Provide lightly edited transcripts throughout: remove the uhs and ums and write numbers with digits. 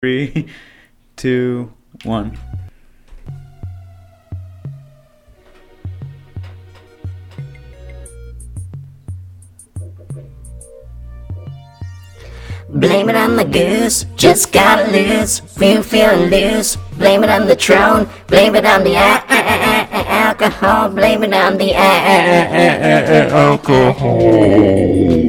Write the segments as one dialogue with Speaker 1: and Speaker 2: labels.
Speaker 1: 3, 2, 1.
Speaker 2: Blame it on the goose, just got loose, feeling loose. Blame it on the throne, blame it on the alcohol, blame it on the alcohol.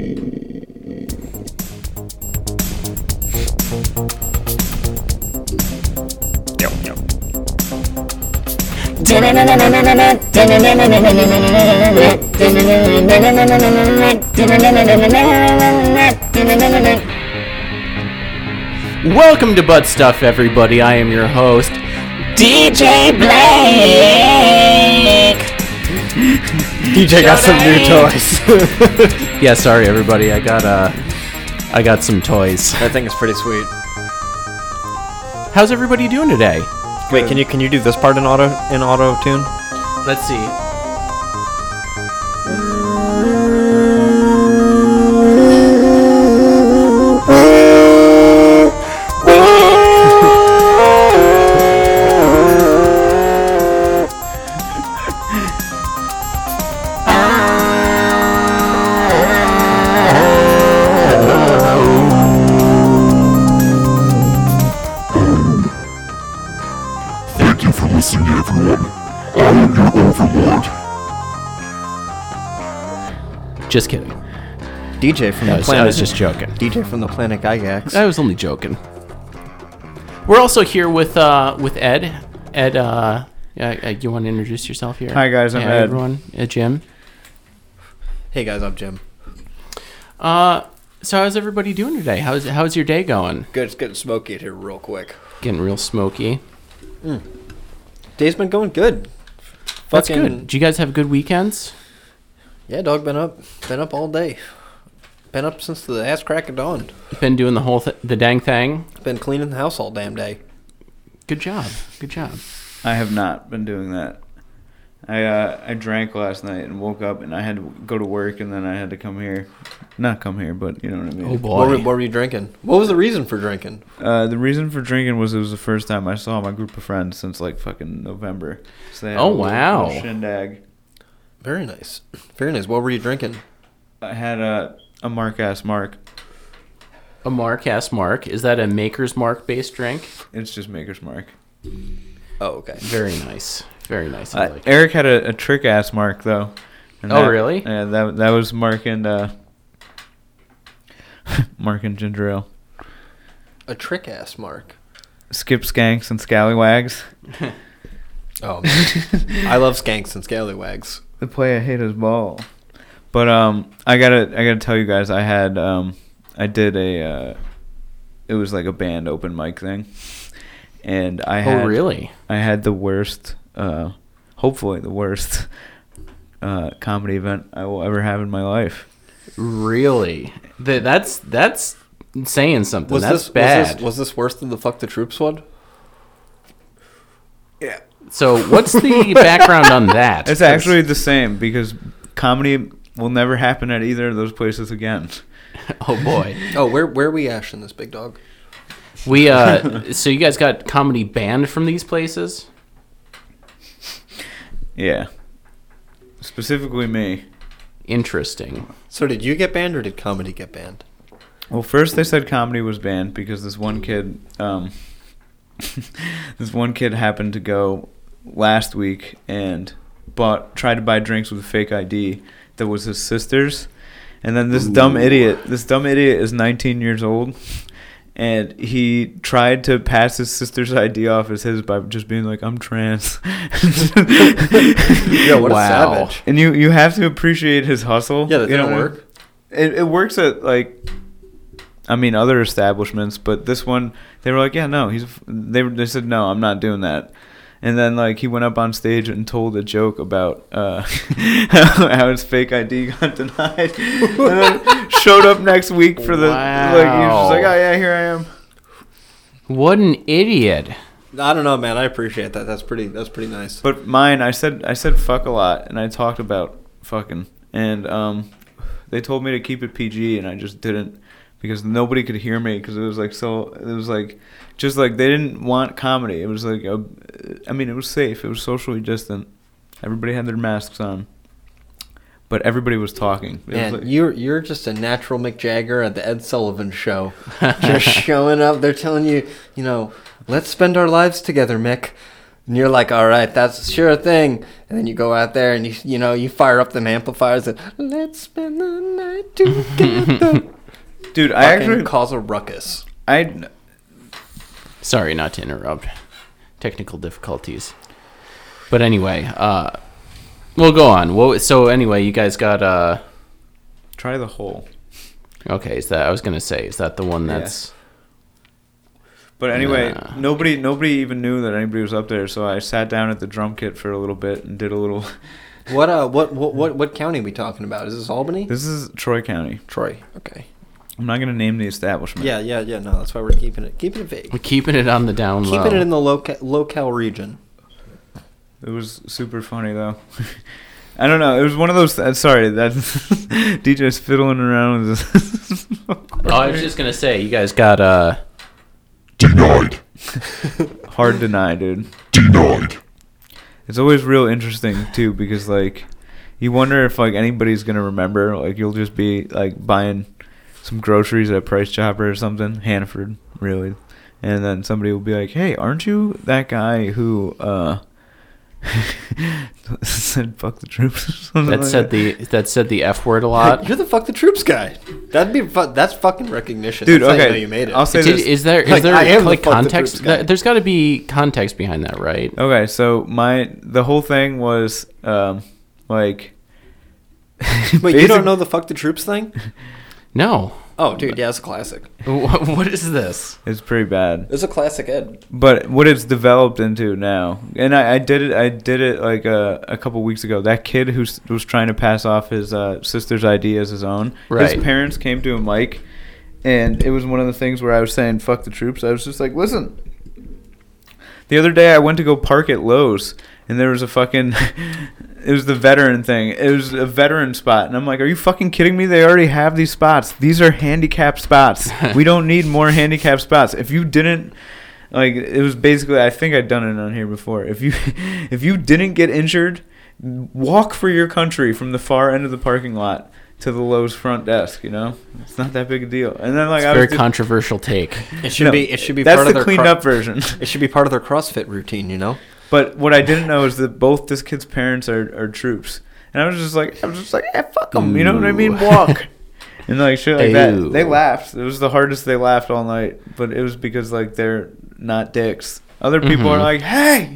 Speaker 3: Welcome to Butt Stuff, everybody. I am your host,
Speaker 2: DJ Blake.
Speaker 3: DJ got some new toys. Yeah, sorry everybody. I got some toys.
Speaker 4: That thing is pretty sweet.
Speaker 3: How's everybody doing today?
Speaker 4: Wait, can you do this part in auto tune?
Speaker 3: Let's see. Just kidding.
Speaker 4: DJ from
Speaker 3: I
Speaker 4: the
Speaker 3: was
Speaker 4: planet.
Speaker 3: just joking.
Speaker 4: DJ from the planet Gygax.
Speaker 3: I was only joking. We're also here with Ed. Ed, you want to introduce yourself here?
Speaker 1: Hi, guys. I'm Ed.
Speaker 3: Everyone. Jim.
Speaker 4: Hey guys, I'm Jim.
Speaker 3: So how's everybody doing today? How's your day going?
Speaker 4: Good, it's getting smoky here real quick.
Speaker 3: Getting real smoky.
Speaker 4: Day's been going good.
Speaker 3: That's good. Did you guys have good weekends?
Speaker 4: Yeah, dog, been up all day. Been up since the ass crack of dawn.
Speaker 3: Been doing the whole the dang thing.
Speaker 4: Been cleaning the house all damn day.
Speaker 3: Good job. Good job.
Speaker 1: I have not been doing that. I drank last night and woke up and I had to go to work and then I had to come here. Not come here, but you know what I mean.
Speaker 3: Oh boy.
Speaker 4: What were you drinking? What was the reason for drinking?
Speaker 1: The reason for drinking was it was the first time I saw my group of friends since like fucking November. So they had
Speaker 3: wow.
Speaker 1: little shindig.
Speaker 4: Very nice. Very nice. What were you drinking?
Speaker 1: I had a Mark-ass Mark.
Speaker 3: A Mark-ass Mark. Is that a Maker's Mark based drink?
Speaker 1: It's just Maker's Mark.
Speaker 4: Oh, okay.
Speaker 3: Very nice. Very nice. I like it.
Speaker 1: Eric had a trick-ass Mark, though. And
Speaker 3: Oh, really?
Speaker 1: Yeah, that was Mark and Mark and ginger ale.
Speaker 4: A trick ass Mark.
Speaker 1: Skip Skanks and Scallywags.
Speaker 4: Oh man. I love skanks and scallywags.
Speaker 1: The play I hate his ball. But I gotta tell you guys, I did a it was like a band open mic thing, and I had
Speaker 3: really?
Speaker 1: I had the worst, hopefully the worst comedy event I will ever have in my life.
Speaker 3: Really? That's saying something. That's bad.
Speaker 4: Was this worse than the Fuck the Troops one?
Speaker 1: Yeah.
Speaker 3: So what's the background on that?
Speaker 1: It's actually the same because comedy will never happen at either of those places again.
Speaker 3: Oh boy.
Speaker 4: Oh, where are we ashing this, big dog?
Speaker 3: We so you guys got comedy banned from these places?
Speaker 1: Yeah. Specifically me.
Speaker 3: Interesting.
Speaker 4: So did you get banned or did comedy get banned?
Speaker 1: Well, first they said comedy was banned because this one kid happened to go last week and tried to buy drinks with a fake ID that was his sister's, and then this dumb idiot is 19 years old, and he tried to pass his sister's ID off as his by just being like, I'm trans.
Speaker 4: Yo, what a savage.
Speaker 1: And you have to appreciate his hustle.
Speaker 4: Yeah, that didn't work.
Speaker 1: It works at other establishments, but this one they were like, yeah, no, they said no, I'm not doing that. And then he went up on stage and told a joke about how his fake ID got denied, and then showed up next week for the he was just like, oh yeah, here I am.
Speaker 3: What an idiot.
Speaker 4: I don't know, man. I appreciate that. That's pretty nice.
Speaker 1: But mine, I said fuck a lot, and I talked about fucking, and they told me to keep it PG, and I just didn't because nobody could hear me because it was like just like they didn't want comedy. It was like it was safe. It was socially distant. Everybody had their masks on, but everybody was talking.
Speaker 4: Man,
Speaker 1: was like,
Speaker 4: you're just a natural Mick Jagger at the Ed Sullivan Show. Just showing up. They're telling you, let's spend our lives together, Mick. And you're like, all right, that's sure thing. And then you go out there and you fire up them amplifiers and let's spend the night together.
Speaker 1: dude, I actually
Speaker 4: cause a ruckus.
Speaker 3: Sorry, not to interrupt. Technical difficulties. But anyway, we'll go on. So anyway, you guys got
Speaker 1: Try the Hole.
Speaker 3: Okay, is that the one that's?
Speaker 1: But anyway, nobody even knew that anybody was up there. So I sat down at the drum kit for a little bit and did a little.
Speaker 4: What county are we talking about? Is this Albany?
Speaker 1: This is Troy County.
Speaker 4: Troy. Okay.
Speaker 1: I'm not gonna name the establishment.
Speaker 4: Yeah. No, that's why we're keeping it vague.
Speaker 3: We're keeping it on the down low.
Speaker 4: Keeping it in the locale region.
Speaker 1: It was super funny though. I don't know. It was one of those. Sorry, that DJ's fiddling around with this.
Speaker 3: I was just gonna say, you guys got
Speaker 5: Denied.
Speaker 1: Hard deny, dude.
Speaker 5: Denied.
Speaker 1: It's always real interesting too because like you wonder if like anybody's gonna remember. Like you'll just be like buying some groceries at Price Chopper or something, Hannaford, really, and then somebody will be like, "Hey, aren't you that guy who said fuck the troops?"
Speaker 3: That said the F word a lot.
Speaker 4: You're the fuck the troops guy. That's fucking recognition,
Speaker 1: dude.
Speaker 4: That's
Speaker 1: Okay,
Speaker 4: how you know you made it.
Speaker 1: I'll say this.
Speaker 3: Is there
Speaker 4: I am
Speaker 3: like
Speaker 4: the fuck the
Speaker 3: context?
Speaker 4: troops guy.
Speaker 3: There's got to be context behind that, right?
Speaker 1: Okay, so the whole thing was like.
Speaker 4: Wait, you don't know the fuck the troops thing?
Speaker 3: No.
Speaker 4: Oh, dude, yeah, it's a classic.
Speaker 3: What is this?
Speaker 1: It's pretty bad.
Speaker 4: It's a classic Ed.
Speaker 1: But what it's developed into now, and I did it like a couple weeks ago. That kid who was trying to pass off his sister's ID as his own,
Speaker 3: right.
Speaker 1: His parents came to a mic, and it was one of the things where I was saying "fuck the troops." I was just like, listen. The other day I went to go park at Lowe's, and there was a fucking. It was the veteran thing. It was a veteran spot. And I'm like, are you fucking kidding me? They already have these spots. These are handicapped spots. We don't need more handicapped spots. If you didn't, like, it was basically, I think I'd done it on here before. If you didn't get injured, walk for your country from the far end of the parking lot to the Lowe's front desk, It's not that big a deal. And then like
Speaker 3: it's a very controversial take.
Speaker 4: It should be
Speaker 1: that's
Speaker 4: part of their
Speaker 1: cleaned up version.
Speaker 4: It should be part of their CrossFit routine,
Speaker 1: But what I didn't know is that both this kid's parents are troops, and I was just like, fuck them, you know what I mean? Walk, and like shit like that. They laughed. It was the hardest they laughed all night, but it was because like they're not dicks. Other people are like, hey.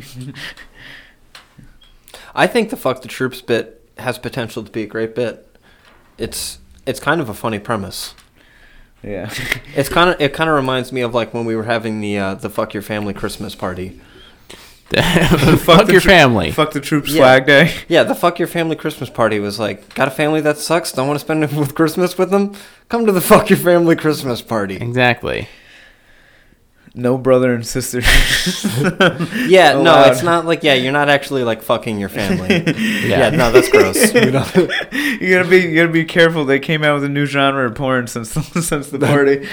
Speaker 4: I think the fuck the troops bit has potential to be a great bit. It's kind of a funny premise.
Speaker 1: Yeah.
Speaker 4: It kind of reminds me of like when we were having the fuck your family Christmas party.
Speaker 3: Fuck your family.
Speaker 1: Fuck the troops flag day.
Speaker 4: Yeah, the fuck your family Christmas party was like, got a family that sucks, don't want to spend Christmas with them? Come to the fuck your family Christmas party.
Speaker 3: Exactly.
Speaker 1: No brother and sister.
Speaker 4: Yeah, no, it's not like, you're not actually like fucking your family. Yeah, no, that's gross.
Speaker 1: You gotta be careful. They came out with a new genre of porn since the party.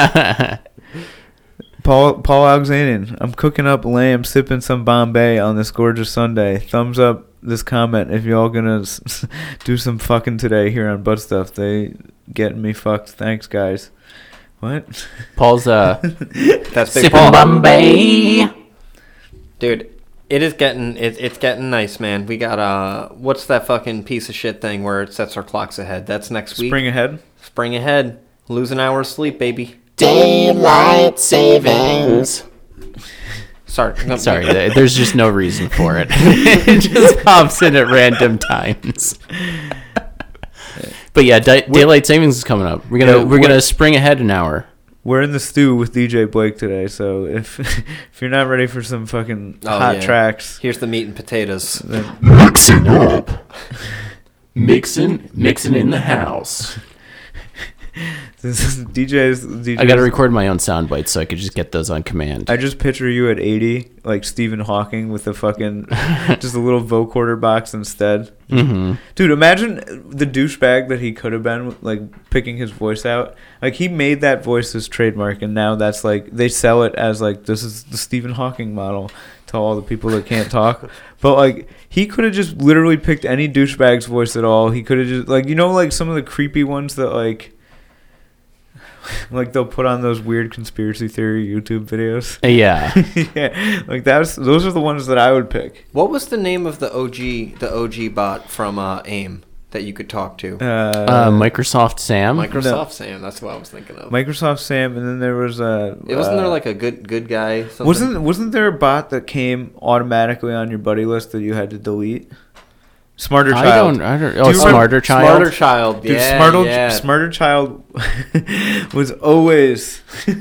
Speaker 1: Paul Alexanian, I'm cooking up lamb, sipping some Bombay on this gorgeous Sunday. Thumbs up this comment if y'all gonna do some fucking today here on Butt Stuff. They getting me fucked. Thanks, guys. What?
Speaker 3: Paul's
Speaker 4: that's big
Speaker 3: sipping
Speaker 4: Paul.
Speaker 3: Bombay.
Speaker 4: Dude, it's getting nice, man. We got what's that fucking piece of shit thing where it sets our clocks ahead? That's next week.
Speaker 1: Spring ahead.
Speaker 4: Lose an hour of sleep, baby.
Speaker 2: Daylight savings.
Speaker 3: Sorry, there's just no reason for it. It just pops in at random times. But yeah, daylight savings is coming up. We're gonna spring ahead an hour.
Speaker 1: We're in the stew with DJ Blake today, so if you're not ready for some fucking hot tracks,
Speaker 4: here's the meat and potatoes.
Speaker 5: Mixing up.
Speaker 3: Mixing in the house.
Speaker 1: DJs.
Speaker 3: I got to record my own sound bites so I could just get those on command.
Speaker 1: I just picture you at 80, like Stephen Hawking with a fucking just a little vocoder box instead.
Speaker 3: Mm-hmm.
Speaker 1: Dude, imagine the douchebag that he could have been, like picking his voice out. Like he made that voice his trademark, and now that's like they sell it as like this is the Stephen Hawking model to all the people that can't talk. But like he could have just literally picked any douchebag's voice at all. He could have just like like some of the creepy ones that like they'll put on those weird conspiracy theory YouTube videos.
Speaker 3: Yeah.
Speaker 1: Yeah, like those are the ones that I would pick.
Speaker 4: What was the name of the OG bot from AIM that you could talk to?
Speaker 3: Microsoft Sam.
Speaker 4: Microsoft Sam. That's what I was thinking of.
Speaker 1: Microsoft Sam, and then there was
Speaker 4: Wasn't there like a good guy? Something?
Speaker 1: Wasn't there a bot that came automatically on your buddy list that you had to delete? Smarter Child.
Speaker 3: I don't.
Speaker 1: Do
Speaker 3: Oh,
Speaker 1: you remember-
Speaker 3: Smarter Child.
Speaker 4: Smarter Child.
Speaker 1: Dude,
Speaker 4: Yeah,
Speaker 1: Smarter Child was always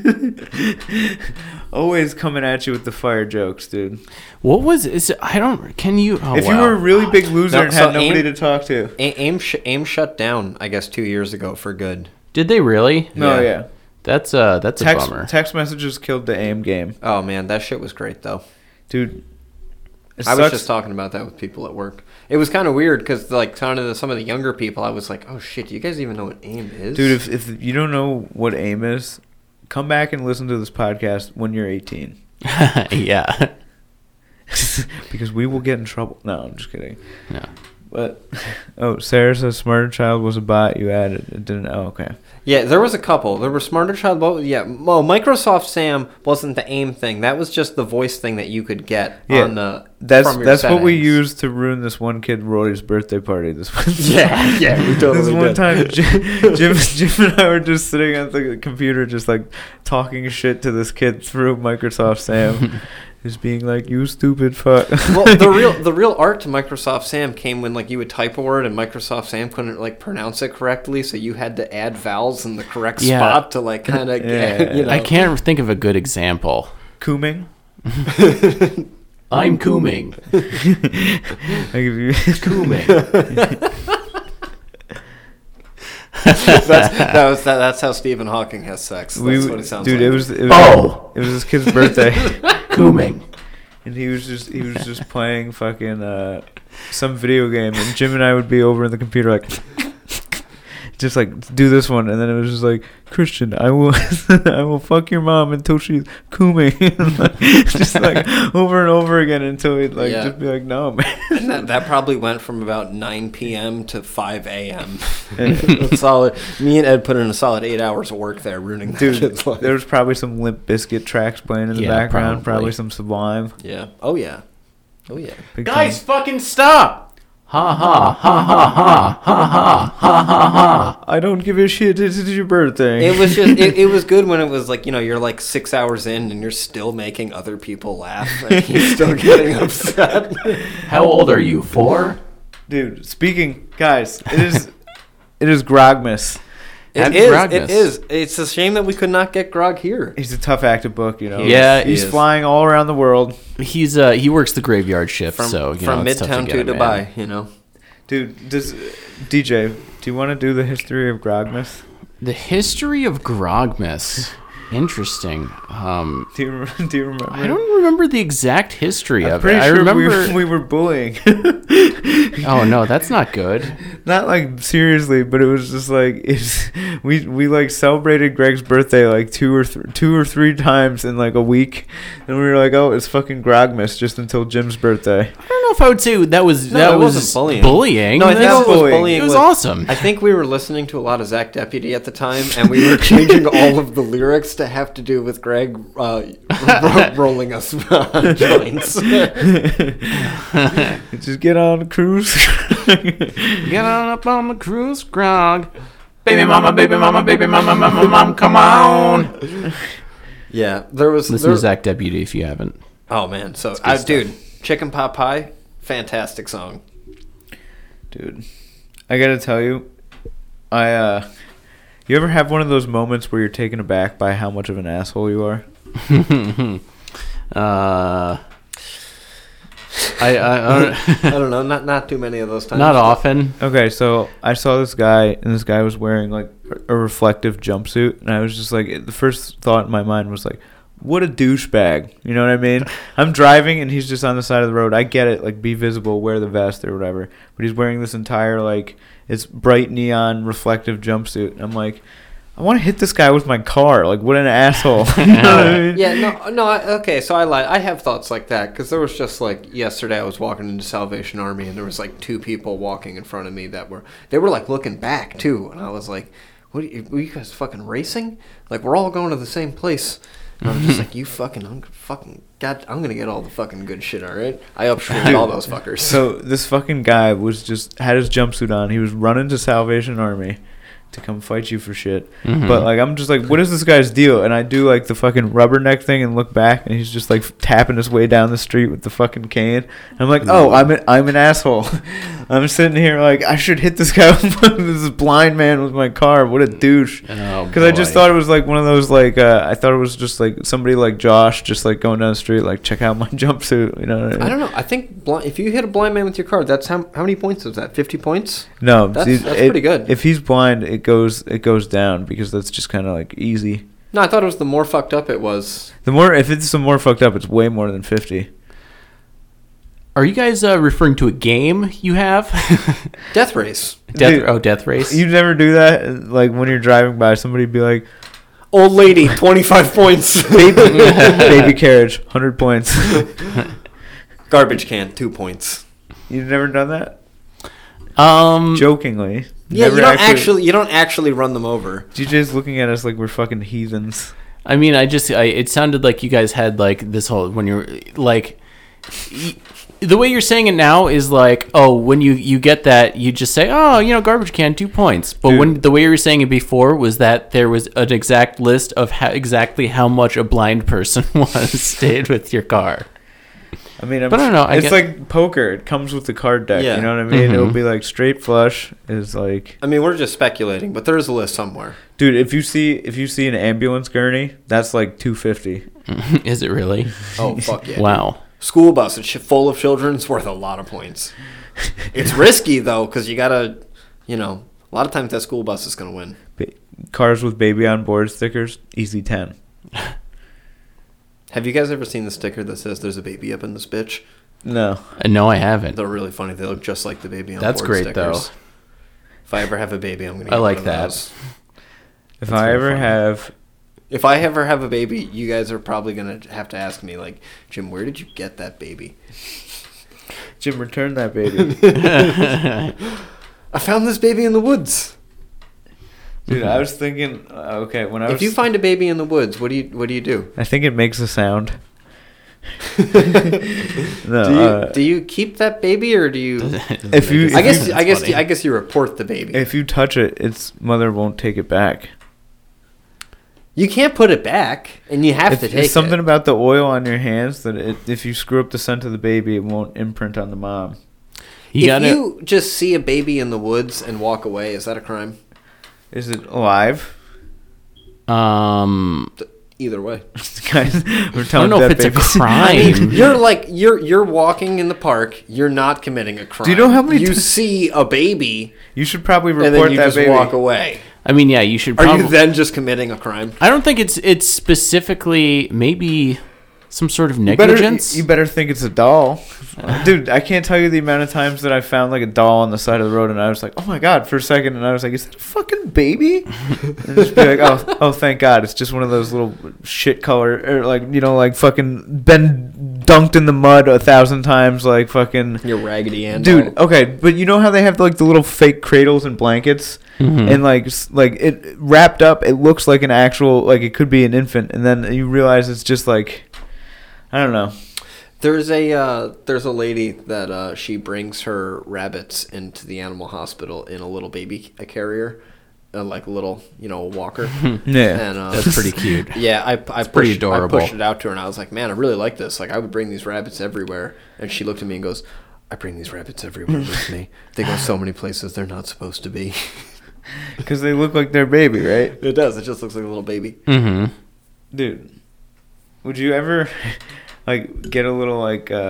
Speaker 1: coming at you with the fire jokes, dude.
Speaker 3: What was? I don't. Can you? Oh,
Speaker 1: If you were a really big loser
Speaker 4: No,
Speaker 1: and
Speaker 4: so
Speaker 1: had nobody
Speaker 4: AIM
Speaker 1: to talk to.
Speaker 4: AIM shut down, I guess, 2 years ago for good.
Speaker 3: Did they really?
Speaker 1: No,
Speaker 4: Yeah.
Speaker 1: yeah.
Speaker 3: That's a bummer.
Speaker 1: Text messages killed the AIM game.
Speaker 4: Oh man, that shit was great though.
Speaker 1: Dude. It
Speaker 4: I was
Speaker 1: sucks.
Speaker 4: just talking about that with people at work. It was kind of weird because like some of the younger people, I was like, oh shit, do you guys even know what AIM is?
Speaker 1: Dude, if you don't know what AIM is, come back and listen to this podcast when you're 18.
Speaker 3: Yeah.
Speaker 1: Because we will get in trouble. No, I'm just kidding.
Speaker 3: No.
Speaker 1: But Sarah says Smarter Child was a bot you added. It didn't. Oh, okay.
Speaker 4: Yeah, there was a couple. There were Smarter Child. Yeah, well, Microsoft Sam wasn't the AIM thing. That was just the voice thing that you could get on the.
Speaker 1: That's
Speaker 4: from your
Speaker 1: what we
Speaker 4: settings.
Speaker 1: used to ruin this one kid Rory's birthday party. This one.
Speaker 4: Yeah, we totally
Speaker 1: This one
Speaker 4: did.
Speaker 1: time, Jim and I were just sitting at the computer, just like talking shit to this kid through Microsoft Sam. Just being like, "You stupid fuck."
Speaker 4: Well, the real art to Microsoft Sam came when like you would type a word and Microsoft Sam couldn't like pronounce it correctly, so you had to add vowels in the correct
Speaker 3: Yeah.
Speaker 4: spot to like kind of
Speaker 1: Yeah.
Speaker 4: you know.
Speaker 3: I can't think of a good example.
Speaker 1: Cooming.
Speaker 3: I'm cooming.
Speaker 1: Like if you
Speaker 3: Cooming.
Speaker 4: that's how Stephen Hawking has sex. That's what it sounds
Speaker 1: dude,
Speaker 4: like.
Speaker 1: it was
Speaker 3: Oh.
Speaker 1: it was his kid's birthday.
Speaker 3: Cooming.
Speaker 1: And he was just playing fucking some video game, and Jim and I would be over in the computer like just like do this one, and then it was just like, Christian, I will fuck your mom until she's cooming. And like, just like over and over again until he'd like
Speaker 4: Yeah.
Speaker 1: just be like, no man.
Speaker 4: And that probably went from about 9 p.m. to 5 a.m.
Speaker 1: And-
Speaker 4: Solid. Me and Ed put in a solid 8 hours of work there, ruining that
Speaker 1: Dude,
Speaker 4: kid's life.
Speaker 1: there was probably some Limp Bizkit tracks playing in the
Speaker 3: Yeah,
Speaker 1: background,
Speaker 3: probably.
Speaker 1: probably some Sublime.
Speaker 4: Yeah. Oh yeah. Oh yeah.
Speaker 1: Big
Speaker 3: Guys,
Speaker 1: time.
Speaker 3: fucking stop! Ha ha ha ha ha ha ha ha ha ha.
Speaker 1: I don't give a shit. This is your birthday.
Speaker 4: It was just it was good when it was like, you know, you're like 6 hours in and you're still making other people laugh and you're still getting upset.
Speaker 3: How old are you? 4?
Speaker 1: Dude, speaking, guys, it is Grogmas.
Speaker 3: Happy
Speaker 4: It
Speaker 3: Grogmas.
Speaker 4: is. It's a shame that we could not get Grog here.
Speaker 1: He's a tough active book, you know.
Speaker 3: Yeah,
Speaker 1: he's
Speaker 4: he is.
Speaker 1: flying all around the world.
Speaker 3: He's he works the graveyard shift,
Speaker 4: From,
Speaker 3: so you know,
Speaker 4: from
Speaker 3: it's tough
Speaker 4: Midtown
Speaker 3: to,
Speaker 4: to
Speaker 3: get him
Speaker 4: Dubai,
Speaker 3: in.
Speaker 4: you know.
Speaker 1: Dude, DJ, do you want to do the history of Grogmas?
Speaker 3: The history of Grogmas. Interesting.
Speaker 1: Do you remember?
Speaker 3: I don't remember the exact history
Speaker 1: I'm
Speaker 3: of
Speaker 1: pretty
Speaker 3: it. I
Speaker 1: sure
Speaker 3: remember.
Speaker 1: we were bullying.
Speaker 3: Oh no, that's not good.
Speaker 1: Not like seriously, but it was just like we like celebrated Greg's birthday like two or three times in like a week, and we were like, oh, it's fucking Grogmas just until Jim's birthday.
Speaker 3: I don't know if I would say that was
Speaker 4: No,
Speaker 3: that
Speaker 4: it
Speaker 3: was
Speaker 4: wasn't bullying.
Speaker 3: bullying.
Speaker 4: No, I think
Speaker 1: That's
Speaker 4: it was
Speaker 1: bullying.
Speaker 4: bullying.
Speaker 3: It was
Speaker 4: with-
Speaker 3: awesome.
Speaker 4: I think we were listening to a lot of Zach Deputy at the time, and we were changing all of the lyrics to have to do with Greg rolling us joints.
Speaker 1: Just get on the cruise.
Speaker 3: Get on up on the cruise, Grog. Baby mama, baby mama, baby mama, mama, mama, come on.
Speaker 4: Yeah, there was.
Speaker 3: Listen to Zach Deputy if you haven't.
Speaker 4: Oh man, so
Speaker 3: good stuff.
Speaker 4: dude, Chicken Pot Pie, fantastic song.
Speaker 1: Dude, I gotta tell you, you ever have one of those moments where you're taken aback by how much of an asshole you are?
Speaker 3: I
Speaker 4: I don't know. Not too many of those times.
Speaker 3: not often.
Speaker 1: Okay, so I saw this guy, and this guy was wearing like a reflective jumpsuit, and I was just like, the first thought in my mind was like, what a douchebag. You know what I mean? I'm driving, and he's just on the side of the road. I get it, like, be visible, wear the vest or whatever, but he's wearing this entire, like, it's bright neon reflective jumpsuit, and I'm like, I want to hit this guy with my car. Like, what an asshole. You know what I mean?
Speaker 4: Yeah, no. Okay, so I lied. I have thoughts like that because there was just like yesterday I was walking into Salvation Army and there was like two people walking in front of me that were like looking were too, and I was like, were you guys fucking racing? Like, we're all going to the same place. And I'm just like, I'm gonna get all the fucking good shit, all right? I upstreamed all those fuckers.
Speaker 1: So this fucking guy had his jumpsuit on. He was running to Salvation Army to come fight you for shit. But like, I'm just like, what is this guy's deal? And I do like the fucking rubberneck thing and look back, and he's just like tapping his way down the street with the fucking cane. And I'm like, oh, I'm an asshole. I'm sitting here like, I should hit this guy with this blind man with my car. What a douche.
Speaker 3: Oh,
Speaker 1: Because I just thought it was like one of those like I thought it was just like somebody like Josh just like going down the street like, check out my jumpsuit. You know what I mean?
Speaker 4: I don't know. I think if you hit a blind man with your car, that's how many points is that? 50 points?
Speaker 1: No,
Speaker 4: That's pretty good.
Speaker 1: If he's blind, it goes down because that's just kind of like easy.
Speaker 4: No, I thought it was the more fucked up it was.
Speaker 1: If it's the more fucked up, it's way more than 50.
Speaker 3: Are you guys referring to a game you have?
Speaker 4: Death Race.
Speaker 3: Death Race.
Speaker 1: You never do that? Like when you're driving by, somebody be like,
Speaker 4: Old lady, 25 points.
Speaker 1: baby carriage, 100 points.
Speaker 4: Garbage can, 2 points.
Speaker 1: You've never done that?
Speaker 3: Um,
Speaker 1: Jokingly.
Speaker 4: Yeah,
Speaker 1: Never
Speaker 4: you don't actually run them over.
Speaker 1: DJ's looking at us like we're fucking heathens.
Speaker 3: I mean, it sounded like you guys had like this whole, when you're like, the way you're saying it now is like, oh, when you get that, you just say, oh, garbage can, 2 points. But when the way you were saying it before was that there was an exact list of exactly how much a blind person stayed with your car.
Speaker 1: I mean,
Speaker 3: but I don't know.
Speaker 1: It's like poker. It comes with the card deck.
Speaker 4: Yeah.
Speaker 1: You know what I mean? It'll be like straight flush is like.
Speaker 4: I mean, we're just speculating, but there is a list somewhere.
Speaker 1: Dude, if you see an ambulance gurney, that's like $250.
Speaker 3: Is it really?
Speaker 4: Oh fuck yeah!
Speaker 3: Wow.
Speaker 4: School bus full of children is worth a lot of points. It's risky though, because you gotta, a lot of times that school bus is gonna win.
Speaker 1: Cars with baby on board stickers, easy 10.
Speaker 4: Have you guys ever seen the sticker that says "There's a baby up in this bitch"?
Speaker 1: No.
Speaker 3: No, I haven't.
Speaker 4: They're really funny. They look just like the baby on
Speaker 3: That's
Speaker 4: board
Speaker 3: great,
Speaker 4: stickers.
Speaker 3: though.
Speaker 4: If I ever have a baby, I'm gonna.
Speaker 3: I
Speaker 4: Get
Speaker 3: like
Speaker 4: one of
Speaker 3: that.
Speaker 4: those.
Speaker 1: If I ever have
Speaker 4: a baby, you guys are probably gonna have to ask me, like, Jim, where did you get that baby?
Speaker 1: Jim, return that baby.
Speaker 4: I found this baby in the woods.
Speaker 1: Dude, I was thinking, okay, when I was...
Speaker 4: If you find a baby in the woods, what do you do?
Speaker 1: I think it makes a sound. No,
Speaker 4: Do you keep that baby or do you? I guess you report the baby.
Speaker 1: If you touch it, its mother won't take it back.
Speaker 4: You can't put it back, and you have to take it.
Speaker 1: It's something about the oil on your hands that if you screw up the scent of the baby, it won't imprint on the mom.
Speaker 4: If you just see a baby in the woods and walk away, is that a crime?
Speaker 1: Is it alive?
Speaker 4: Either way.
Speaker 1: Guys,
Speaker 3: I don't know if it's a crime.
Speaker 4: I mean, you're walking in the park. You're not committing a crime.
Speaker 1: Do you know how many
Speaker 4: you see a baby?
Speaker 1: You should probably report
Speaker 4: and then you
Speaker 1: that
Speaker 4: just
Speaker 1: baby.
Speaker 4: walk away.
Speaker 3: I mean, yeah, you should.
Speaker 4: Are you then just committing a crime?
Speaker 3: I don't think it's specifically maybe some sort of negligence.
Speaker 1: You better think it's a doll. Dude, I can't tell you the amount of times that I found like a doll on the side of the road and I was like, oh my God, for a second. And I was like, is that a fucking baby? And just be like, oh, thank God. It's just one of those little shit color, or like, like fucking been dunked in the mud 1,000 times, like fucking.
Speaker 4: Your Raggedy Ann.
Speaker 1: Dude, okay. But you know how they have like the little fake cradles and blankets? Mm-hmm. And like it wrapped up, it looks like an actual, like it could be an infant. And then you realize it's just like, I don't know.
Speaker 4: There's a lady that she brings her rabbits into the animal hospital in a little baby carrier, like a little walker.
Speaker 1: Yeah,
Speaker 4: and,
Speaker 3: that's pretty cute.
Speaker 4: Yeah, I
Speaker 3: pretty adorable.
Speaker 4: I pushed it out to her and I was like, man, I really like this. Like I would bring these rabbits everywhere. And she looked at me and goes, I bring these rabbits everywhere with me. They go so many places they're not supposed to be.
Speaker 1: Because they look like their baby, right?
Speaker 4: It does. It just looks like a little baby.
Speaker 3: Mm-hmm.
Speaker 1: Dude, would you ever like get a little like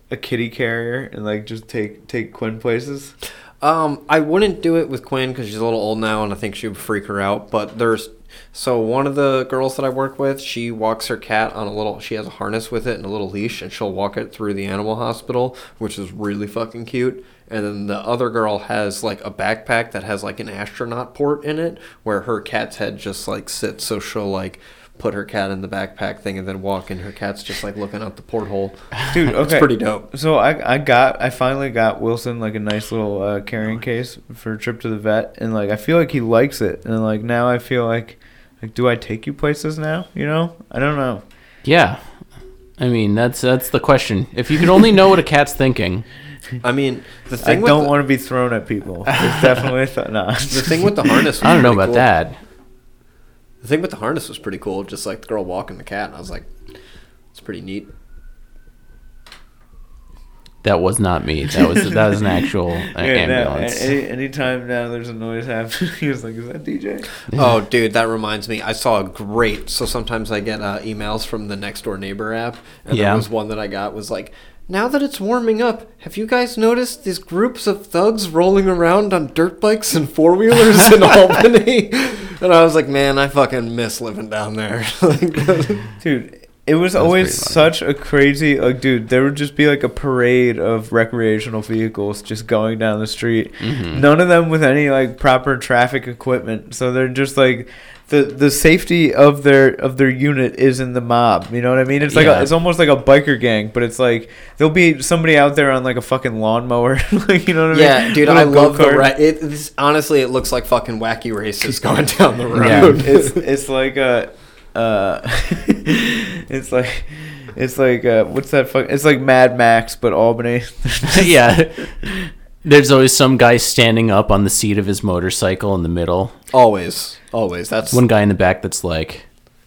Speaker 1: a kitty carrier and like just take Quinn places?
Speaker 4: I wouldn't do it with Quinn because she's a little old now, and I think she would freak her out. But so one of the girls that I work with, she walks her cat on she has a harness with it and a little leash, and she'll walk it through the animal hospital, which is really fucking cute. And then the other girl has like a backpack that has like an astronaut port in it, where her cat's head just like sits. So she'll like put her cat in the backpack thing and then walk, and her cat's just like looking out the porthole.
Speaker 1: Dude, okay.
Speaker 4: It's pretty dope.
Speaker 1: So I finally got Wilson like a nice little carrying case for a trip to the vet, and like I feel like he likes it, and like now I feel like do I take you places now? You know, I don't know.
Speaker 3: Yeah, I mean that's the question. If you could only know what a cat's thinking.
Speaker 4: I mean, the
Speaker 1: I
Speaker 4: thing
Speaker 1: don't want to be thrown at people. It's definitely nah.
Speaker 4: The thing with the harness was
Speaker 3: I don't know
Speaker 4: pretty
Speaker 3: about
Speaker 4: cool.
Speaker 3: that.
Speaker 4: The thing with the harness was pretty cool, just like the girl walking the cat. And I was like, it's pretty neat.
Speaker 3: That was not me. That was an actual ambulance.
Speaker 1: Anytime now there's a noise happening, he was like, "Is that DJ?"
Speaker 4: Oh, dude, that reminds me. I saw a great. So sometimes I get emails from the Next Door Neighbor app, and
Speaker 3: Yeah.
Speaker 4: there was one that I got was like, now that it's warming up, have you guys noticed these groups of thugs rolling around on dirt bikes and four-wheelers in Albany? And I was like, man, I fucking miss living down there.
Speaker 1: Dude, it was
Speaker 3: That was
Speaker 1: always
Speaker 3: pretty funny.
Speaker 1: such a crazy, like, dude, there would just be like a parade of recreational vehicles just going down the street.
Speaker 3: Mm-hmm.
Speaker 1: None of them with any like proper traffic equipment. So they're just like the safety of their unit is in the mob. You know what I mean? It's like
Speaker 3: Yeah.
Speaker 1: it's almost like a biker gang, but it's like there'll be somebody out there on like a fucking lawnmower. Like, you know what I mean?
Speaker 4: Yeah, dude,
Speaker 1: Little
Speaker 4: I love the
Speaker 1: go-kart.
Speaker 4: honestly, it looks like fucking wacky races going down the road.
Speaker 3: Yeah.
Speaker 1: It's like a it's like what's that fuck? It's like Mad Max but Albany.
Speaker 3: Yeah. There's always some guy standing up on the seat of his motorcycle in the middle.
Speaker 4: Always. That's
Speaker 3: One guy in the back that's like,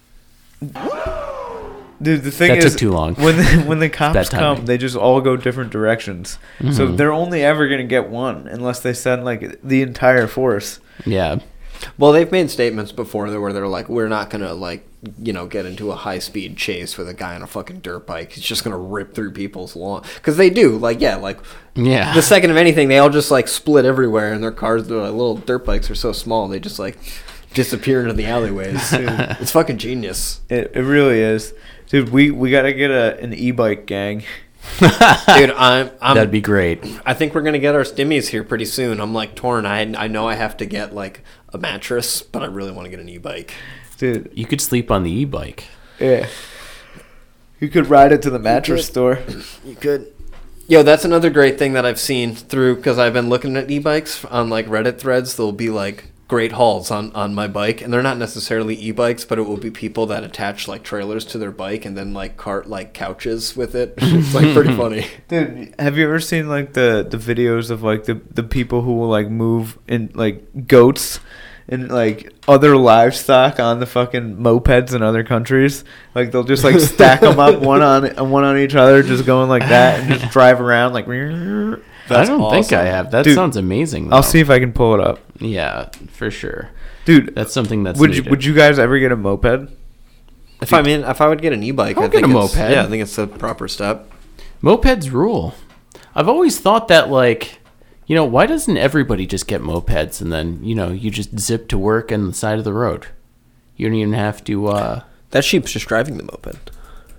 Speaker 1: Dude, the thing
Speaker 3: That
Speaker 1: is,
Speaker 3: took too long.
Speaker 1: when the cops
Speaker 3: bad timing.
Speaker 1: come, they just all go different directions. So
Speaker 3: Mhm.
Speaker 1: they're only ever gonna get one unless they send like the entire force.
Speaker 3: yeah.
Speaker 4: Well, they've made statements before where they're like, we're not gonna like, get into a high speed chase with a guy on a fucking dirt bike. He's just gonna rip through people's lawn because they do.
Speaker 3: Yeah.
Speaker 4: The second of anything, they all just like split everywhere, and their cars, their little dirt bikes, are so small they just like disappear into the alleyways. It's fucking genius,
Speaker 1: It really is, dude. We gotta get an e-bike gang.
Speaker 4: dude. I'm
Speaker 3: That'd be great.
Speaker 4: I think we're gonna get our stimmies here pretty soon. I'm like torn. I know I have to get like a mattress, but I really want to get an e-bike.
Speaker 1: Dude,
Speaker 3: You could sleep on the e-bike.
Speaker 1: yeah. You could ride it to the mattress store.
Speaker 4: You could. Yo, that's another great thing that I've seen through because I've been looking at e-bikes on like Reddit threads. There'll be like great hauls on my bike, and they're not necessarily e-bikes, but it will be people that attach like trailers to their bike and then like cart like couches with it. It's like pretty funny.
Speaker 1: Dude, have you ever seen like the videos of like the people who will like move in like goats and like other livestock on the fucking mopeds in other countries? Like they'll just like stack them up one on each other, just going like that, and just drive around like.
Speaker 3: I don't think I
Speaker 4: awesome.
Speaker 3: have. That
Speaker 1: Dude,
Speaker 3: sounds amazing. Though.
Speaker 1: I'll see if I can pull it up,
Speaker 3: Yeah, for sure.
Speaker 1: dude.
Speaker 3: That's something that's
Speaker 1: would
Speaker 3: needed.
Speaker 1: would you guys ever get a moped?
Speaker 4: If I would get an e-bike,
Speaker 3: I'll
Speaker 4: I think
Speaker 3: get a
Speaker 4: it's,
Speaker 3: moped.
Speaker 4: yeah, I think it's the proper step.
Speaker 3: Mopeds rule. I've always thought that, like, why doesn't everybody just get mopeds and then, you just zip to work on the side of the road? You don't even have to,
Speaker 4: That sheep's just driving the moped.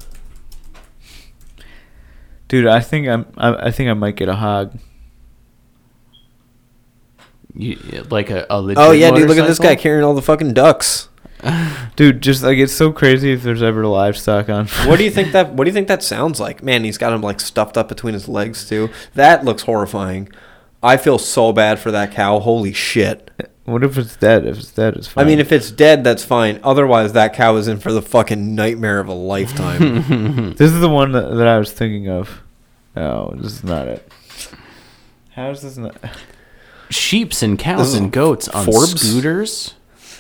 Speaker 1: Dude, I think I might get a hog.
Speaker 3: like a legit
Speaker 4: Oh yeah, dude, look at this guy
Speaker 3: motorcycle?
Speaker 4: carrying all the fucking ducks.
Speaker 1: Dude, just like it's so crazy if there's ever livestock on.
Speaker 4: What do you think that sounds like? Man, he's got him like stuffed up between his legs too. That looks horrifying. I feel so bad for that cow. Holy shit.
Speaker 1: What if it's dead? If it's dead, it's fine.
Speaker 4: I mean, if it's dead, that's fine. Otherwise, that cow is in for the fucking nightmare of a lifetime.
Speaker 1: this is the one that I was thinking of. Oh, this is not it. How is this not?
Speaker 3: Sheeps and
Speaker 4: This
Speaker 3: cows
Speaker 4: is
Speaker 3: and goats on
Speaker 4: Forbes?
Speaker 3: scooters.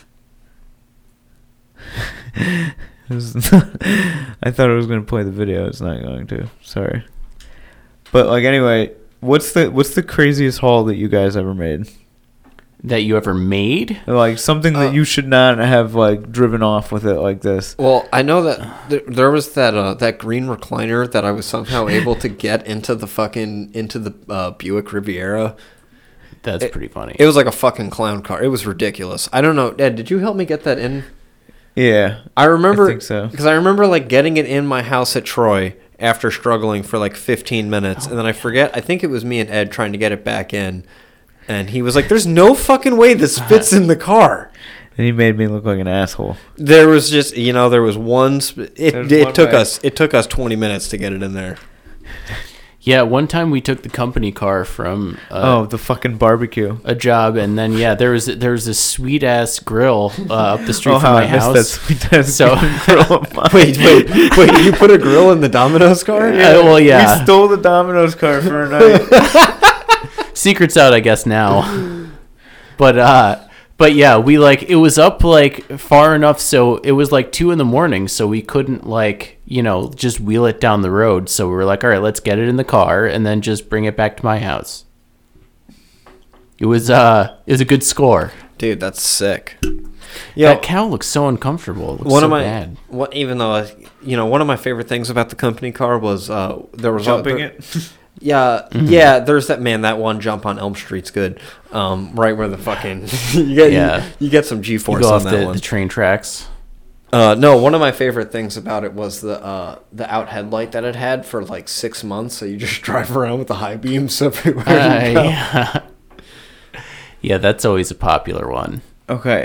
Speaker 1: This is not, I thought I was going to play the video. It's not going to. Sorry. But like anyway, what's the craziest haul that you guys ever made?
Speaker 3: that you ever made?
Speaker 1: Like something that you should not have like driven off with it like this.
Speaker 4: Well, I know that there was that green recliner that I was somehow able to get into the Buick Riviera.
Speaker 3: That's pretty funny.
Speaker 4: It was like a fucking clown car. It was ridiculous. I don't know, Ed. Did you help me get that in?
Speaker 1: Yeah,
Speaker 4: I remember.
Speaker 1: I think so.
Speaker 4: Because I remember like getting it in my house at Troy after struggling for like 15 minutes, and then I forget. I think it was me and Ed trying to get it back in. And he was like, "There's no fucking way this fits in the car."
Speaker 1: And he made me look like an asshole.
Speaker 4: There was just, there was one. It took
Speaker 1: way.
Speaker 4: us 20 minutes to get it in there.
Speaker 3: Yeah, one time we took the company car from
Speaker 1: The fucking barbecue.
Speaker 3: a job, and then there was this sweet ass grill up the street from
Speaker 1: how
Speaker 3: my
Speaker 1: I missed
Speaker 3: house.
Speaker 1: that sweet ass
Speaker 3: So-
Speaker 1: grill of mine.
Speaker 4: Wait! You put a grill in the Domino's car?
Speaker 3: Well, yeah.
Speaker 1: We stole the Domino's car for a night.
Speaker 3: Secret's out, I guess now. But yeah, we it was up far enough so it was 2 a.m, so we couldn't just wheel it down the road. So we were like, all right, let's get it in the car and then just bring it back to my house. It was a good score.
Speaker 4: Dude, that's sick.
Speaker 3: That cow looks so uncomfortable. It looks bad.
Speaker 4: Even though one of my favorite things about the company car was there was
Speaker 1: Jumping it.
Speaker 4: Yeah, yeah. There's that one jump on Elm Street's good. Right where the fucking you get some
Speaker 3: You
Speaker 4: G-force
Speaker 3: go
Speaker 4: on
Speaker 3: off
Speaker 4: that
Speaker 3: the
Speaker 4: one.
Speaker 3: train tracks.
Speaker 4: No, one of my favorite things about it was the out headlight that it had for 6 months. So you just drive around with the high beams everywhere. You go.
Speaker 3: Yeah. Yeah, that's always a popular one.
Speaker 1: Okay.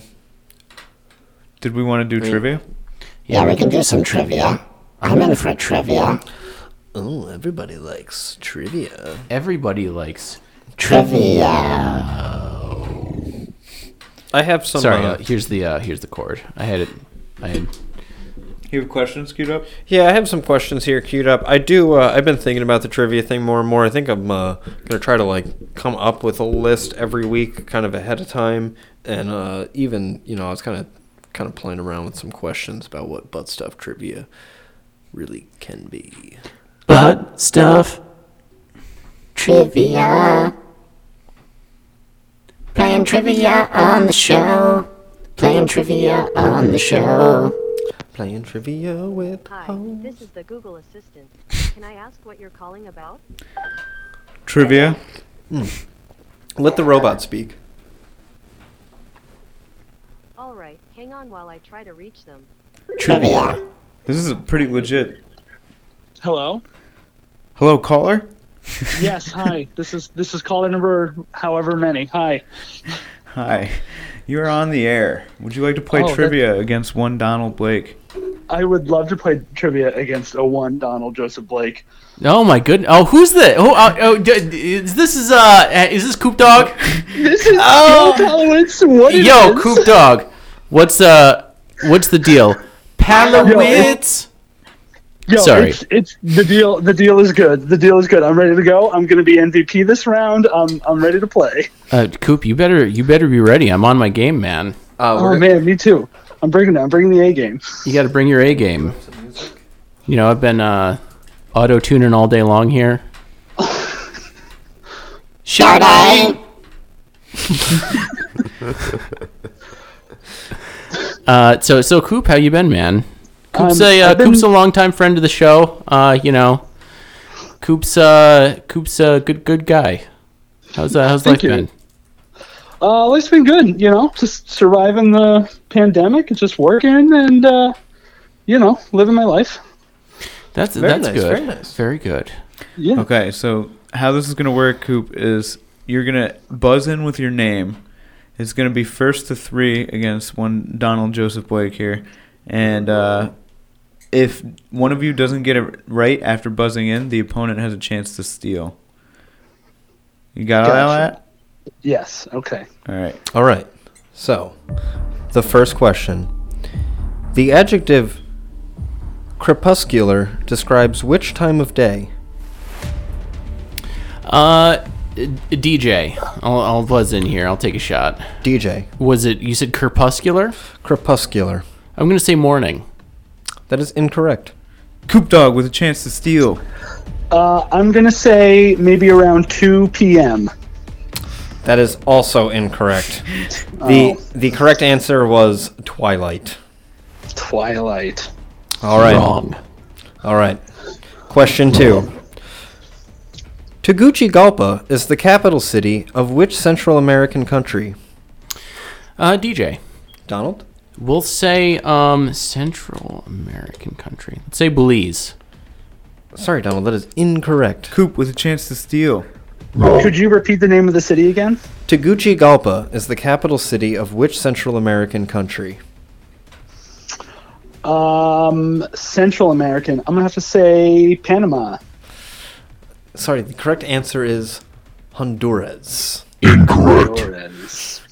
Speaker 1: Did we want to do trivia?
Speaker 2: Yeah, we can do some trivia. I'm in for trivia.
Speaker 4: Oh, everybody likes trivia.
Speaker 3: Everybody likes.
Speaker 2: Trivia.
Speaker 4: I have some.
Speaker 3: Sorry, here's the cord. I had.
Speaker 1: You have questions queued up?
Speaker 4: Yeah, I have some questions here queued up. I do. I've been thinking about the trivia thing more and more. I think I'm gonna try to come up with a list every week, kind of ahead of time, and even I was kind of playing around with some questions about what butt stuff trivia really can be.
Speaker 3: Butt stuff.
Speaker 2: Trivia. Playing trivia on the show. Playing trivia on the show.
Speaker 4: Playing trivia with.
Speaker 6: Hi, this is the Google Assistant. Can I ask what you're calling about?
Speaker 1: Trivia?
Speaker 4: Let the robot speak.
Speaker 6: All right, hang on while I try to reach them.
Speaker 2: Trivia.
Speaker 1: This is pretty legit.
Speaker 7: Hello.
Speaker 1: Hello, caller?
Speaker 7: Yes. Hi. This is caller number however many. Hi.
Speaker 1: Hi. You're on the air. Would you like to play
Speaker 7: Oh,
Speaker 1: trivia against one Donald Blake?
Speaker 7: I would love to play trivia against a one Donald Joseph Blake.
Speaker 3: Oh my goodness! Oh, who's the? Is this Coop Dog?
Speaker 7: This is Joe Palowitz. What is
Speaker 3: Yo,
Speaker 7: this?
Speaker 3: Coop Dog. What's the deal? Palowitz.
Speaker 7: Yo,
Speaker 3: Sorry.
Speaker 7: It's the deal. The deal is good. The deal is good. I'm ready to go. I'm gonna be MVP this round. I'm ready to play.
Speaker 3: Coop, you better be ready. I'm on my game, man.
Speaker 7: Oh man, me too. I'm bringing the A game.
Speaker 3: You got to bring your A game. I've been auto tuning all day long here.
Speaker 2: Sade.
Speaker 3: So Coop, how you been, man? Coop's
Speaker 7: I've been-
Speaker 3: Coop's a longtime friend of the show. Coop's a good guy. How's life
Speaker 7: Thank you.
Speaker 3: been?
Speaker 7: Life's been good. Just surviving the pandemic, just working and living my life.
Speaker 3: That's
Speaker 4: nice,
Speaker 3: good.
Speaker 4: very nice.
Speaker 3: Very good.
Speaker 7: Yeah.
Speaker 1: Okay, so how this is going to work, Coop, is you're going to buzz in with your name. It's going to be first to 3 against one Donald Joseph Blake here. And if one of you doesn't get it right after buzzing in, the opponent has a chance to steal. You got all
Speaker 7: Gotcha.
Speaker 1: that?
Speaker 7: Yes. Okay.
Speaker 1: All right.
Speaker 4: All right. So, the first question. The adjective crepuscular describes which time of day?
Speaker 3: DJ. I'll buzz in here. I'll take a shot.
Speaker 4: DJ.
Speaker 3: Was it? You said crepuscular?
Speaker 4: Crepuscular.
Speaker 3: I'm gonna say morning.
Speaker 4: That is incorrect.
Speaker 1: Coop Dog with a chance to steal.
Speaker 7: I'm gonna say maybe around 2 p.m.
Speaker 4: That is also incorrect. The correct answer was Twilight.
Speaker 7: Twilight.
Speaker 4: All right.
Speaker 3: Wrong.
Speaker 4: All right. Question 2. Tegucigalpa is the capital city of which Central American country?
Speaker 3: DJ.
Speaker 4: Donald?
Speaker 3: We'll say Central American country. Let's say Belize.
Speaker 4: Sorry, Donald, that is incorrect.
Speaker 1: Coop with a chance to steal.
Speaker 7: Could you repeat the name of the city again?
Speaker 4: Tegucigalpa is the capital city of which Central American country?
Speaker 7: Central American. I'm gonna have to say Panama.
Speaker 4: Sorry, the correct answer is Honduras.
Speaker 5: Incorrect.
Speaker 7: Flores.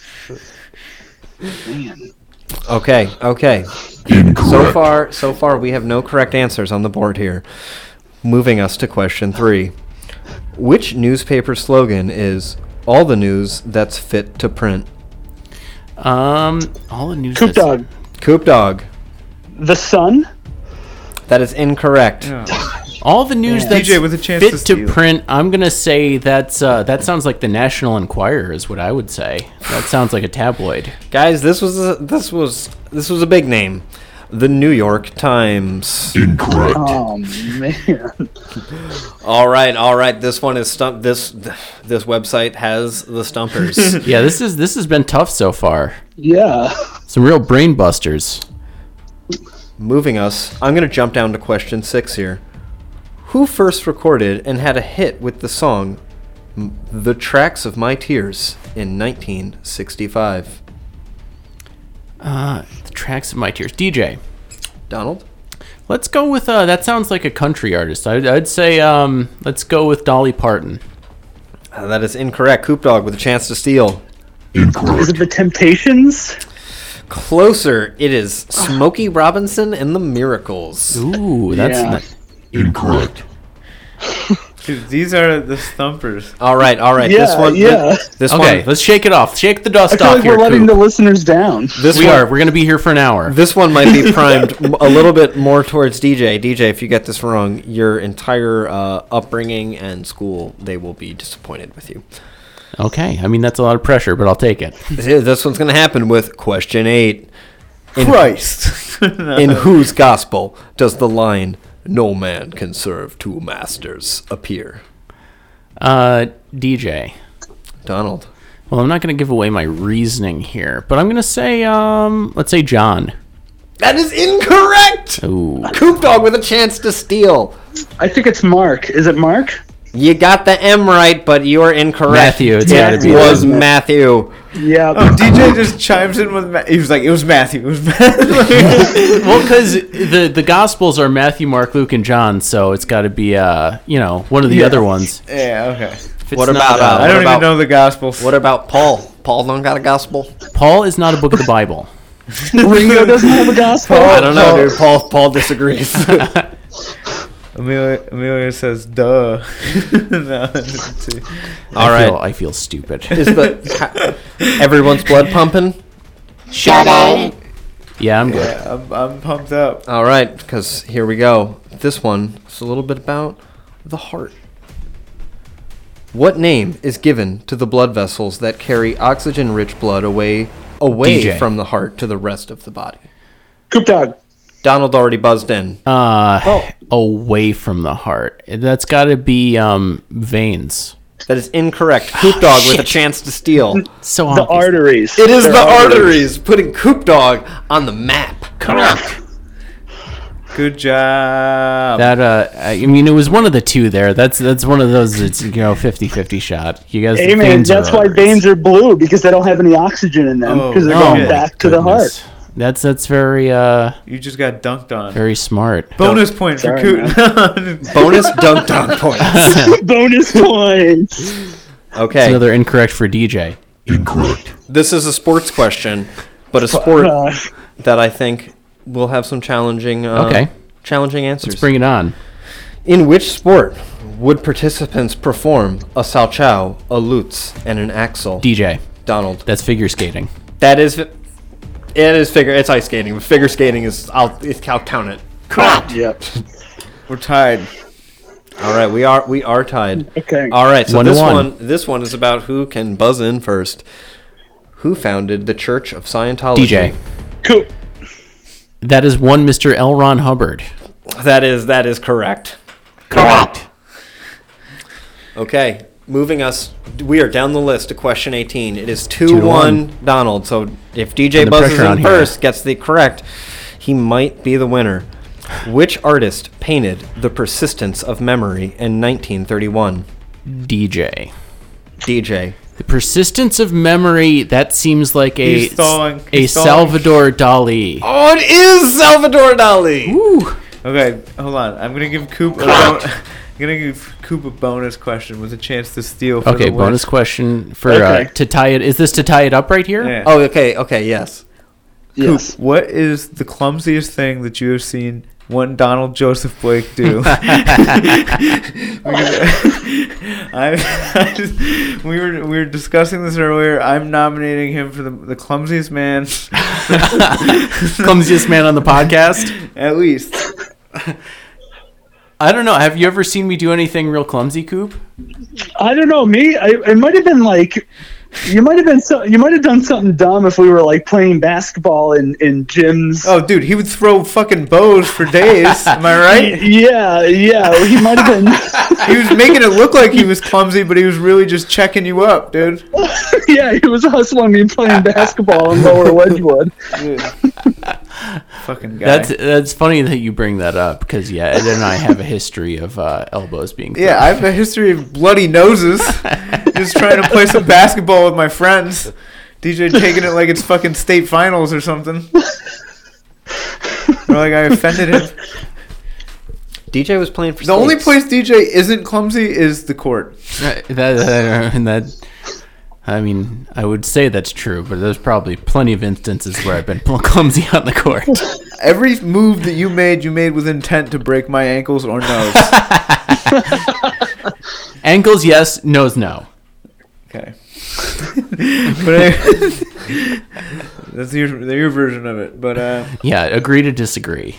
Speaker 7: Man.
Speaker 4: Okay.
Speaker 5: Incorrect.
Speaker 4: So far we have no correct answers on the board here. Moving us to question 3. Which newspaper slogan is all the news that's fit to print?
Speaker 3: All the news.
Speaker 7: Coop Dog.
Speaker 4: Coop Dog.
Speaker 7: The Sun.
Speaker 4: That is incorrect.
Speaker 3: All the news
Speaker 7: Yeah.
Speaker 3: that's
Speaker 1: DJ with a chance
Speaker 3: fit
Speaker 1: to
Speaker 3: to
Speaker 1: steal.
Speaker 3: print. I'm gonna say that sounds like the National Enquirer is what I would say. That sounds like a tabloid.
Speaker 4: Guys, this was a big name. The New York Times.
Speaker 5: Incorrect.
Speaker 7: Oh man.
Speaker 4: All right. This one is stump. This website has the stumpers.
Speaker 3: Yeah, this has been tough so far.
Speaker 7: Yeah.
Speaker 3: Some real brain busters.
Speaker 4: Moving us, I'm going to jump down to question 6 here. Who first recorded and had a hit with the song The Tracks of My Tears in 1965?
Speaker 3: The Tracks of My Tears. DJ.
Speaker 4: Donald?
Speaker 3: Let's go with that sounds like a country artist. I'd say let's go with Dolly Parton.
Speaker 4: That is incorrect. Coop Dog with a chance to steal.
Speaker 7: Is
Speaker 5: Incorrect.
Speaker 7: it the Temptations?
Speaker 4: Closer. It is Smokey Robinson and the Miracles.
Speaker 3: Ooh, that's
Speaker 7: Yeah.
Speaker 3: not,
Speaker 5: Incorrect.
Speaker 1: Dude, these are the stumpers.
Speaker 4: All right. This
Speaker 7: Yeah,
Speaker 4: one.
Speaker 7: yeah.
Speaker 4: This
Speaker 3: okay.
Speaker 4: one.
Speaker 3: Let's shake it off. Shake the
Speaker 7: I
Speaker 3: dust
Speaker 7: feel
Speaker 3: off
Speaker 7: like
Speaker 3: here,
Speaker 7: we're letting
Speaker 3: Coop.
Speaker 7: the listeners down.
Speaker 4: This
Speaker 3: We
Speaker 4: one,
Speaker 3: are. We're gonna be here for an hour.
Speaker 4: This one might be primed a little bit more towards DJ. DJ, if you get this wrong, your entire upbringing and school, they will be disappointed with you.
Speaker 3: Okay. I mean, that's a lot of pressure, but I'll take it.
Speaker 4: This one's going to happen with question 8.
Speaker 1: Christ.
Speaker 4: In whose gospel does the line, "No man can serve two masters," appear?
Speaker 3: DJ.
Speaker 4: Donald.
Speaker 3: Well, I'm not going to give away my reasoning here, but I'm going to say, let's say John.
Speaker 4: That is incorrect!
Speaker 3: Ooh.
Speaker 4: Coop Dog with a chance to steal.
Speaker 7: I think it's Mark. Is it Mark?
Speaker 4: You got the M right, but you're incorrect.
Speaker 3: Matthew, it's
Speaker 7: Yeah,
Speaker 3: got to be.
Speaker 4: It was
Speaker 7: Yeah.
Speaker 4: Matthew.
Speaker 7: Yeah.
Speaker 1: Oh, DJ just chimes in with he was like, it was Matthew. It was Matthew.
Speaker 3: Well, because the Gospels are Matthew, Mark, Luke, and John, so it's got to be, one of the
Speaker 7: Yeah.
Speaker 3: other ones.
Speaker 1: Yeah, okay.
Speaker 3: If it's
Speaker 4: What
Speaker 3: not,
Speaker 4: about,
Speaker 1: I don't
Speaker 4: about-
Speaker 1: even know the Gospels.
Speaker 4: What about Paul? Paul don't got a gospel?
Speaker 3: Paul is not a book of the Bible.
Speaker 7: Ringo doesn't have a gospel.
Speaker 4: I don't know, dude. Paul disagrees.
Speaker 1: Amelia says, duh. No, let's see.
Speaker 4: All right.
Speaker 3: I feel stupid.
Speaker 4: Is everyone's blood pumping?
Speaker 2: Sade.
Speaker 3: Yeah, I'm good.
Speaker 1: Yeah, I'm pumped up.
Speaker 4: All right, because here we go. This one is a little bit about the heart. What name is given to the blood vessels that carry oxygen-rich blood away
Speaker 3: DJ.
Speaker 4: from the heart to the rest of the body?
Speaker 7: Coop Dog.
Speaker 4: Donald already buzzed in.
Speaker 3: Away from the heart. That's got to be veins.
Speaker 4: That is incorrect. Coop Dog with a chance to steal.
Speaker 3: So
Speaker 7: The
Speaker 3: obvious.
Speaker 7: arteries.
Speaker 4: It is
Speaker 7: They're
Speaker 4: the arteries, putting Coop Dog on the map.
Speaker 3: Correct.
Speaker 1: Good job.
Speaker 3: That I mean, it was one of the two there. That's one of those. It's 50-50 shot. You guys.
Speaker 7: Hey man, that's why veins are blue, because they don't have any oxygen in them,
Speaker 1: Oh,
Speaker 7: because they're
Speaker 1: oh
Speaker 7: going
Speaker 1: my
Speaker 7: back to the heart.
Speaker 3: That's very
Speaker 1: You just got dunked on.
Speaker 3: very smart.
Speaker 1: Bonus point for
Speaker 7: Sorry,
Speaker 1: Coot.
Speaker 4: Bonus dunk dunk points.
Speaker 7: Bonus points.
Speaker 3: It's
Speaker 4: Okay,
Speaker 3: another incorrect for DJ.
Speaker 5: Incorrect.
Speaker 4: this is a sports question, but a sport
Speaker 7: Uh,
Speaker 4: that I think will have some challenging answers.
Speaker 3: Let's bring it on.
Speaker 4: In which sport would participants perform a salchow, a lutz, and an axel?
Speaker 3: DJ.
Speaker 4: Donald.
Speaker 3: That's figure skating.
Speaker 4: That is, it is figure. It's ice skating. But figure skating is. I'll count it.
Speaker 7: Yep.
Speaker 1: We're tied.
Speaker 4: All right, we are tied.
Speaker 7: Okay.
Speaker 4: All right, so
Speaker 3: 1-1.
Speaker 4: this one is about who can buzz in first. Who founded the Church of Scientology?
Speaker 3: DJ.
Speaker 7: Cool.
Speaker 3: That is one Mr. L. Ron Hubbard.
Speaker 4: That is correct.
Speaker 3: Correct.
Speaker 4: Okay, moving us. We are down the list to question 18. It is
Speaker 3: 2-1.
Speaker 4: 2-1 Donald. So if DJ
Speaker 3: the
Speaker 4: buzzes
Speaker 3: pressure on
Speaker 4: in
Speaker 3: here.
Speaker 4: first, gets the correct, he might be the winner. Which artist painted The Persistence of Memory in 1931?
Speaker 3: DJ.
Speaker 4: DJ.
Speaker 3: The Persistence of Memory, that seems like a
Speaker 1: He's stalling.
Speaker 3: a
Speaker 1: He's stalling.
Speaker 3: Salvador Dali.
Speaker 4: Oh, it is Salvador Dali.
Speaker 3: Ooh.
Speaker 1: Okay, hold on. I'm gonna give Coop a bonus question with a chance to steal. For
Speaker 3: Okay,
Speaker 1: the win.
Speaker 3: bonus question for
Speaker 7: Okay.
Speaker 3: to tie it. Is this to tie it up right here?
Speaker 1: Yeah.
Speaker 4: Oh, okay, yes.
Speaker 7: Yes.
Speaker 1: What is the clumsiest thing that you have seen one Donald Joseph Blake do? We were discussing this earlier. I'm nominating him for the clumsiest man,
Speaker 3: Clumsiest man on the podcast.
Speaker 1: at least.
Speaker 3: I don't know. Have you ever seen me do anything real clumsy, Coop?
Speaker 7: I don't know. It might have been like, you might have done something dumb if we were like playing basketball in gyms.
Speaker 1: Oh, dude, he would throw fucking bows for days. Am I right?
Speaker 7: Yeah. He might have been.
Speaker 1: He was making it look like he was clumsy, but he was really just checking you up, dude.
Speaker 7: Yeah, he was hustling me playing basketball in Lower Wedgwood.
Speaker 1: Dude. Fucking guy.
Speaker 3: That's funny that you bring that up because Ed and I have a history of elbows being thrown.
Speaker 1: Yeah, I have a history of bloody noses. Just trying to play some basketball with my friends. DJ taking it like it's fucking state finals or something. Or like I offended him.
Speaker 4: DJ was playing for
Speaker 1: The only
Speaker 4: States.
Speaker 1: place DJ isn't clumsy is the court.
Speaker 3: I mean, I would say that's true, but there's probably plenty of instances where I've been clumsy on the court.
Speaker 1: Every move that you made with intent to break my ankles or nose.
Speaker 3: Ankles, yes. Nose, no.
Speaker 1: Okay. But that's your version of it. But
Speaker 3: Yeah, agree to disagree.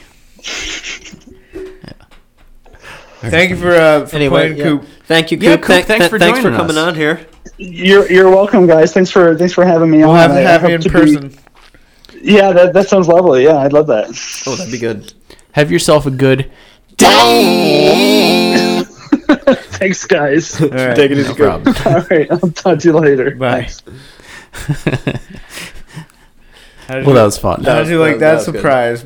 Speaker 1: thank you for
Speaker 4: Anyway,
Speaker 1: playing
Speaker 4: yeah.
Speaker 1: Coop.
Speaker 4: Thank you,
Speaker 3: Yeah,
Speaker 4: Coop.
Speaker 3: Coop, thanks for
Speaker 4: thanks for
Speaker 3: joining
Speaker 4: coming
Speaker 3: us.
Speaker 4: on here.
Speaker 7: You're welcome, guys. Thanks for having me
Speaker 1: We'll
Speaker 7: on.
Speaker 1: have to
Speaker 7: I
Speaker 1: have you
Speaker 7: hope
Speaker 1: in
Speaker 7: to be-
Speaker 1: person.
Speaker 7: Yeah, that sounds lovely. Yeah, I'd love that.
Speaker 4: Oh, that'd be good.
Speaker 3: Have yourself a good
Speaker 7: Thanks, guys.
Speaker 1: All right.
Speaker 4: Take it easy,
Speaker 3: no
Speaker 4: Coop.
Speaker 3: problem.
Speaker 7: All right, I'll talk to you later.
Speaker 1: Bye.
Speaker 3: Well, that was fun.
Speaker 1: How did you like
Speaker 4: that
Speaker 1: that
Speaker 4: was good.
Speaker 1: surprise?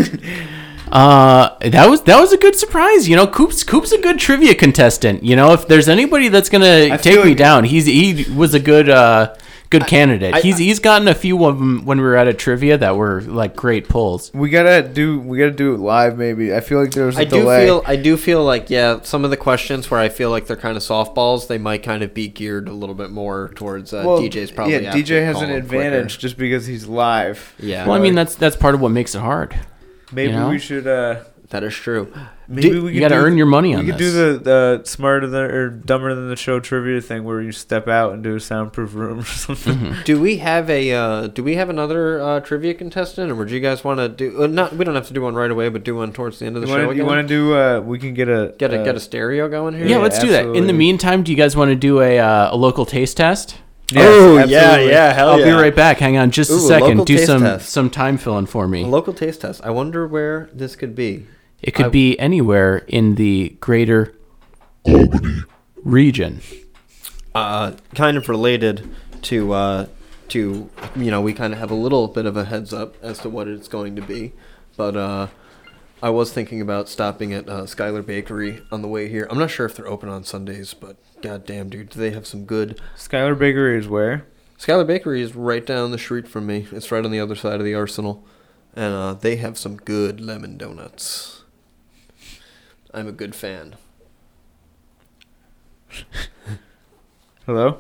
Speaker 3: That was a good surprise. You know, Coop's a good trivia contestant. You know, if there's anybody that's gonna
Speaker 1: I
Speaker 3: take
Speaker 1: feel
Speaker 3: me
Speaker 1: like-
Speaker 3: down, he was a good candidate. He's gotten a few of them when we were at a trivia that were like great pulls.
Speaker 1: we gotta do it live. Maybe I feel like there's a
Speaker 4: I
Speaker 1: delay.
Speaker 4: do feel like some of the questions where I feel like they're kind of softballs, they might kind of be geared a little bit more towards DJ's probably.
Speaker 1: Yeah, DJ has an advantage just because he's live.
Speaker 4: Yeah.
Speaker 3: Well, I mean that's part of what makes it hard.
Speaker 1: Maybe
Speaker 3: you know?
Speaker 1: we should.
Speaker 4: That is true.
Speaker 1: Maybe we
Speaker 3: you
Speaker 1: could
Speaker 3: gotta
Speaker 1: do-
Speaker 3: earn your money on
Speaker 1: We could
Speaker 3: this.
Speaker 1: do the smarter than or dumber than the show trivia thing where you step out and do a soundproof room or something.
Speaker 3: Mm-hmm.
Speaker 4: Do we have another trivia contestant, or would you guys want to do? Not, we don't have to do one right away, but do one towards the end of the show.
Speaker 1: You want to do? We can get a
Speaker 4: get a stereo going here?
Speaker 3: Yeah, let's do that. In
Speaker 1: absolutely.
Speaker 3: the meantime, do you guys want to do a local taste test?
Speaker 1: Yes,
Speaker 4: Oh,
Speaker 1: absolutely.
Speaker 4: hell
Speaker 3: I'll be right back. Hang on just
Speaker 4: Ooh,
Speaker 3: a
Speaker 4: a
Speaker 3: second.
Speaker 4: local
Speaker 3: Do
Speaker 4: taste
Speaker 3: some
Speaker 4: test.
Speaker 3: time filling for me.
Speaker 4: A local taste test. I wonder where this could be.
Speaker 3: It could be anywhere in the greater region.
Speaker 4: Kind of related to we kind of have a little bit of a heads up as to what it's going to be, but I was thinking about stopping at Skylar Bakery on the way here. I'm not sure if they're open on Sundays, but goddamn, dude, do they have some good.
Speaker 1: Skylar Bakery is where?
Speaker 4: Skylar Bakery is right down the street from me. It's right on the other side of the Arsenal, and they have some good lemon donuts. I'm a good fan.
Speaker 1: Hello.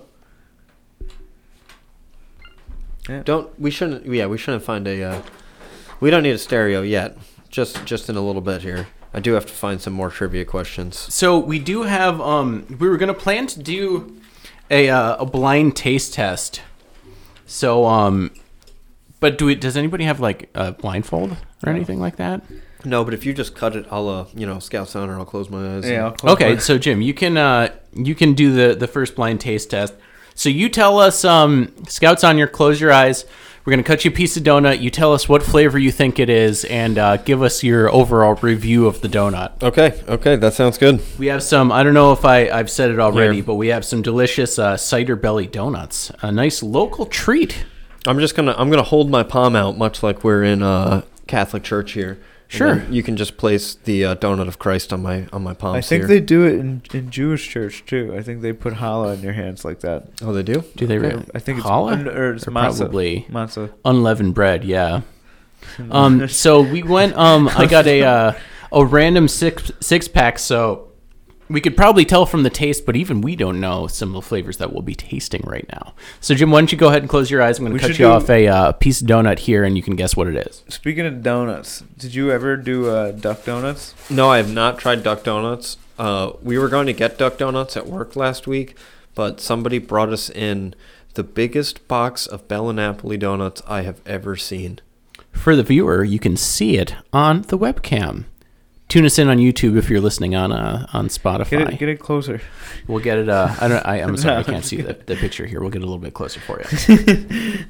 Speaker 4: We shouldn't find a. We don't need a stereo yet. Just in a little bit here. I do have to find some more trivia questions.
Speaker 3: So we do have. We were gonna plan to do a blind taste test. So but does anybody have like a blindfold or anything like that?
Speaker 4: No, but if you just cut it, I'll scout sound, or I'll close my eyes.
Speaker 1: Yeah. I'll close
Speaker 3: Okay,
Speaker 1: my-
Speaker 3: so Jim, you can do the first blind taste test. So you tell us, Scouts on your, close your eyes. We're gonna cut you a piece of donut. You tell us what flavor you think it is, and give us your overall review of the donut.
Speaker 4: Okay, that sounds good.
Speaker 3: We have some. I don't know if I've said it already,
Speaker 4: Here.
Speaker 3: but we have some delicious cider belly donuts. A nice local treat.
Speaker 4: I'm gonna hold my palm out, much like we're in Catholic church here. And
Speaker 3: Sure.
Speaker 4: then you can just place the donut of Christ on my palms.
Speaker 1: I think
Speaker 4: here.
Speaker 1: they do it in Jewish church too. I think they put challah in your hands like that.
Speaker 4: Oh, they do.
Speaker 3: Do they really?
Speaker 1: I think it's
Speaker 3: challah?
Speaker 1: or it's
Speaker 3: Or
Speaker 1: matzah.
Speaker 3: probably
Speaker 1: Matzah.
Speaker 3: unleavened bread. Yeah. So we went. I got a random six pack. So we could probably tell from the taste, but even we don't know some of the flavors that we'll be tasting right now. So Jim, why don't you go ahead and close your eyes? I'm going
Speaker 1: We
Speaker 3: to cut
Speaker 1: should
Speaker 3: you
Speaker 1: do-
Speaker 3: off a piece of donut here, and you can guess what it is.
Speaker 1: Speaking of donuts, did you ever do duck donuts?
Speaker 4: No, I have not tried duck donuts. We were going to get duck donuts at work last week, but somebody brought us in the biggest box of Bella Napoli donuts I have ever seen.
Speaker 3: For the viewer, you can see it on the webcam. Tune us in on YouTube if you're listening on Spotify.
Speaker 1: Get it closer.
Speaker 3: We'll get it. I'm sorry, I can't see the picture here. We'll get it a little bit closer for you.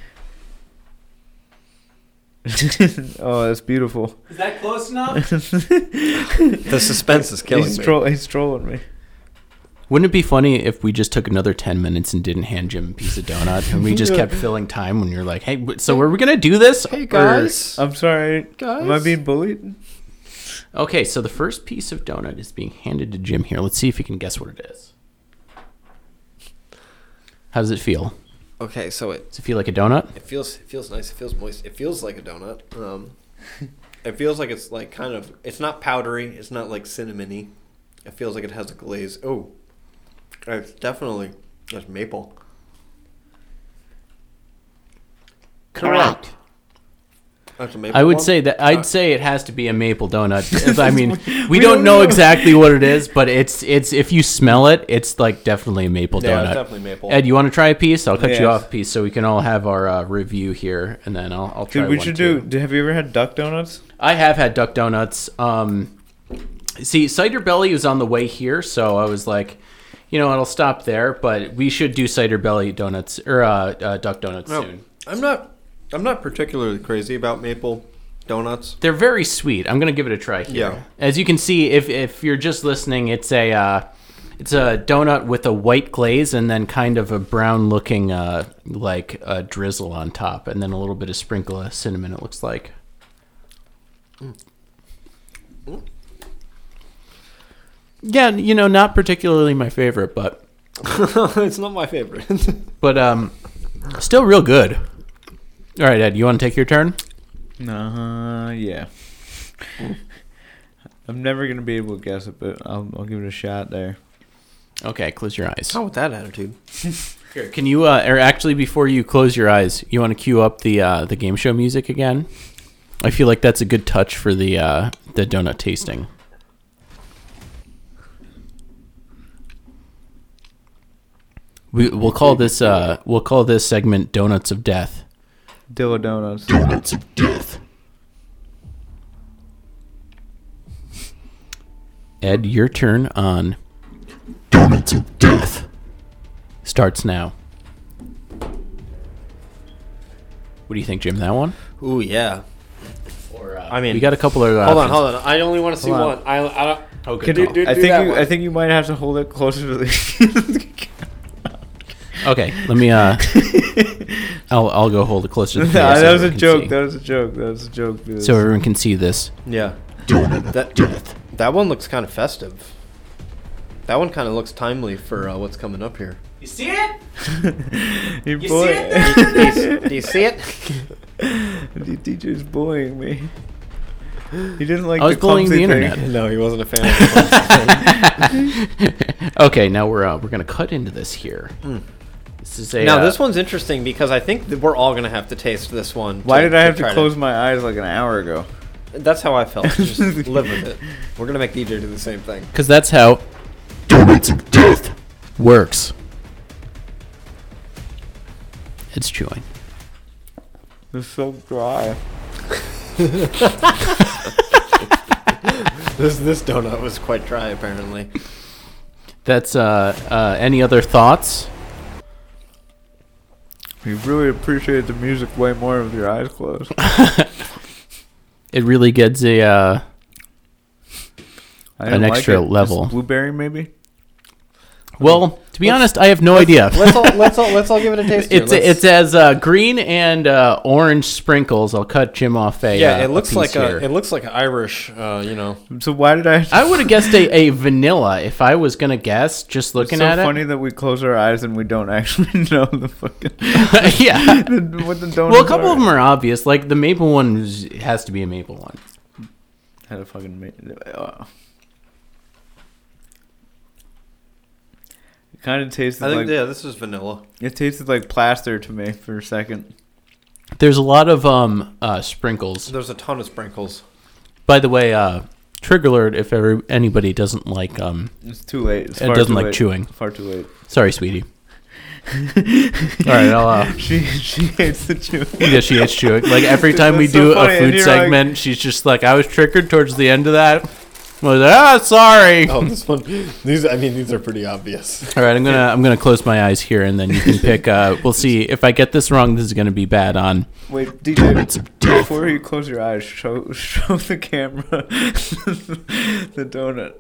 Speaker 1: Oh, that's beautiful.
Speaker 3: Is that close enough?
Speaker 4: The suspense is killing me.
Speaker 1: He's trolling me.
Speaker 3: Wouldn't it be funny if we just took another 10 minutes and didn't hand Jim a piece of donut and we just kept filling time when you're like, hey, so are we going to do this?
Speaker 4: Hey guys,
Speaker 1: I'm sorry.
Speaker 4: Guys?
Speaker 1: Am I being bullied?
Speaker 3: Okay, so the first piece of donut is being handed to Jim here. Let's see if he can guess what it is. How does it feel?
Speaker 4: Okay, so it
Speaker 3: Does it feel like a donut?
Speaker 4: feels nice. It feels moist. It feels like a donut. It feels like it's like kind of. It's not powdery. It's not like cinnamony. It feels like it has a glaze. Oh, it's definitely that's maple.
Speaker 2: Correct.
Speaker 4: That's a maple.
Speaker 3: I would
Speaker 4: one?
Speaker 3: say that I'd say it has to be a maple donut. I mean, we don't know exactly what it is, but it's if you smell it, it's like definitely a maple
Speaker 4: Yeah,
Speaker 3: donut.
Speaker 4: it's definitely maple.
Speaker 3: Ed, you want to try a piece? I'll cut you
Speaker 1: Yes.
Speaker 3: off a piece so we can all have our review here, and then I'll try
Speaker 1: Dude, we
Speaker 3: one
Speaker 1: should
Speaker 3: too.
Speaker 1: do. Have you ever had duck donuts?
Speaker 3: I have had duck donuts. See, Cider Belly was on the way here, so I was like, it'll stop there. But we should do Cider Belly donuts or duck donuts
Speaker 4: No,
Speaker 3: soon.
Speaker 4: I'm not particularly crazy about maple donuts.
Speaker 3: They're very sweet. I'm gonna give it a try here.
Speaker 4: Yeah.
Speaker 3: As you can see, if you're just listening, it's a donut with a white glaze and then kind of a brown looking like a drizzle on top, and then a little bit of sprinkle of cinnamon. It looks like. Yeah, not particularly my favorite, but
Speaker 4: It's not my favorite.
Speaker 3: still real good. All right, Ed, you want to take your turn?
Speaker 1: Yeah. I'm never gonna be able to guess it, but I'll give it a shot there.
Speaker 3: Okay, close your eyes.
Speaker 4: Not with that attitude.
Speaker 3: Here, can you, or actually, before you close your eyes, you want to cue up the game show music again? I feel like that's a good touch for the donut tasting. We'll call this segment "Donuts of Death."
Speaker 1: Dilla donuts.
Speaker 5: Donuts of death.
Speaker 3: Ed, your turn on
Speaker 5: Donuts of death.
Speaker 3: starts now. What do you think, Jim? That one?
Speaker 4: Ooh yeah.
Speaker 3: Or
Speaker 4: I mean,
Speaker 3: we got a couple of
Speaker 4: hold
Speaker 3: options.
Speaker 4: on. I only want to see
Speaker 1: Hold
Speaker 4: one.
Speaker 1: on.
Speaker 4: I don't.
Speaker 3: Okay.
Speaker 4: Do that one.
Speaker 1: I think you might have to hold it closer to the.
Speaker 3: Okay, let me. I'll go hold it closer to the
Speaker 1: Nah,
Speaker 3: face so
Speaker 1: that was a
Speaker 3: everyone can
Speaker 1: joke.
Speaker 3: see.
Speaker 1: That was a joke. That was a joke. Dude.
Speaker 3: So everyone can see this.
Speaker 4: Yeah.
Speaker 5: Donut of
Speaker 4: That
Speaker 5: death.
Speaker 4: that one looks kind of festive. That one kind of looks timely for what's coming up here.
Speaker 3: You see it?
Speaker 1: Your
Speaker 3: You
Speaker 1: boy,
Speaker 3: see it
Speaker 4: Do you see it?
Speaker 1: the teacher's bullying me. He didn't like
Speaker 3: I was
Speaker 1: the
Speaker 3: bullying
Speaker 1: clumsy
Speaker 3: the
Speaker 1: thing.
Speaker 3: internet.
Speaker 4: No, he wasn't a fan of
Speaker 3: Okay, now we're gonna cut into this here. This is a
Speaker 4: Now this one's interesting because I think that we're all gonna have to taste this one.
Speaker 1: Why did I have to
Speaker 4: try
Speaker 1: close my eyes like an hour ago?
Speaker 4: That's how I felt. Just live with it. We're gonna make DJ do the same thing.
Speaker 3: because that's how
Speaker 5: Donuts of death.
Speaker 3: works. It's chewing.
Speaker 1: It's so dry.
Speaker 4: This donut was quite dry, apparently.
Speaker 3: That's any other thoughts?
Speaker 1: We really appreciate the music way more with your eyes closed.
Speaker 3: It really gets
Speaker 1: I
Speaker 3: an
Speaker 1: didn't like
Speaker 3: extra
Speaker 1: it.
Speaker 3: level.
Speaker 1: Just blueberry, maybe.
Speaker 3: Well, to be honest, I have no idea.
Speaker 4: Let's all give it a taste.
Speaker 3: It's as green and orange sprinkles. I'll cut Jim off a
Speaker 4: it
Speaker 3: a
Speaker 4: looks
Speaker 3: piece
Speaker 4: like
Speaker 3: here.
Speaker 4: it looks like Irish.
Speaker 1: So why did I?
Speaker 3: I would have guessed a vanilla if I was gonna guess. Just looking
Speaker 1: it's so
Speaker 3: at it.
Speaker 1: funny that we close our eyes and we don't actually know the fucking
Speaker 3: Yeah.
Speaker 1: what the donuts
Speaker 3: Well, a couple of them are obvious. Like the maple one has to be a maple one.
Speaker 1: Had a fucking. It kind of tasted like
Speaker 4: this is vanilla.
Speaker 1: it tasted like plaster to me for a second.
Speaker 3: There's a lot of sprinkles.
Speaker 4: There's a ton of sprinkles.
Speaker 3: By the way, trigger alert if anybody doesn't like
Speaker 1: It's too late. It's
Speaker 3: It
Speaker 1: far
Speaker 3: doesn't
Speaker 1: too
Speaker 3: like
Speaker 1: late.
Speaker 3: chewing.
Speaker 1: Far too late.
Speaker 3: Sorry, sweetie. All right, I'll.
Speaker 1: She hates the chewing.
Speaker 3: Yeah, she hates chewing. Like every time we
Speaker 1: That's so
Speaker 3: do
Speaker 1: funny,
Speaker 3: a
Speaker 1: and
Speaker 3: food
Speaker 1: you're
Speaker 3: segment, she's just like, I was triggered towards the end of that. I was like, sorry.
Speaker 4: Oh, this one. These are pretty obvious.
Speaker 3: All right, I'm gonna close my eyes here, and then you can pick. We'll see if I get this wrong. This is gonna be bad on.
Speaker 1: Wait, DJ, before you close your eyes, show the camera the donut.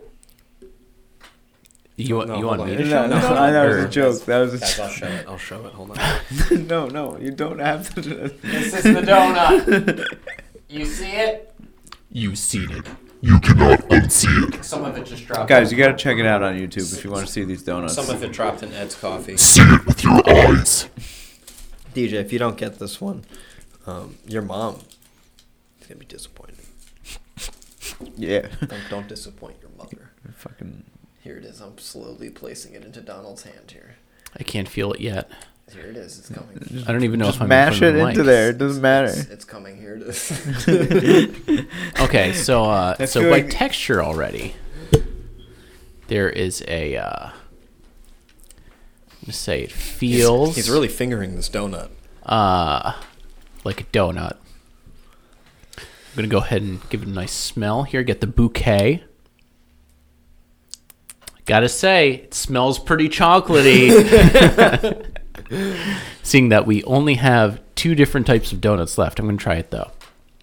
Speaker 3: You want
Speaker 4: hold
Speaker 3: me
Speaker 4: on.
Speaker 3: to
Speaker 1: No,
Speaker 3: show?
Speaker 1: no, that was a joke. That was a
Speaker 4: Guys, I'll
Speaker 1: joke.
Speaker 4: show it. I'll show it. Hold on.
Speaker 1: No, you don't have to.
Speaker 3: This is the donut. You see it? You see it.
Speaker 5: You cannot unsee it.
Speaker 3: Some of it just dropped.
Speaker 1: Guys, you gotta check it out on YouTube if you want to see these donuts.
Speaker 4: Some of it dropped in Ed's coffee.
Speaker 5: See it with your eyes.
Speaker 4: DJ, if you don't get this one, your mom is gonna be disappointed.
Speaker 1: Yeah.
Speaker 4: Don't disappoint your mother.
Speaker 1: Fucking.
Speaker 4: Here it is. I'm slowly placing it into Donald's hand here.
Speaker 3: I can't feel it yet.
Speaker 4: Here it is. It's coming.
Speaker 3: I don't even know
Speaker 1: Just
Speaker 3: if I'm
Speaker 1: mash
Speaker 3: in
Speaker 1: it
Speaker 3: front of the
Speaker 1: into
Speaker 3: mic.
Speaker 1: there. It doesn't matter.
Speaker 4: It's coming. Here it is.
Speaker 3: Okay, so
Speaker 1: feel
Speaker 3: by
Speaker 1: like-
Speaker 3: texture already, there is a. Let's say it feels.
Speaker 4: He's really fingering this donut.
Speaker 3: like a donut. I'm gonna go ahead and give it a nice smell here. Get the bouquet. Gotta say, it smells pretty chocolatey. Seeing that we only have 2 different types of donuts left, I'm gonna try it though.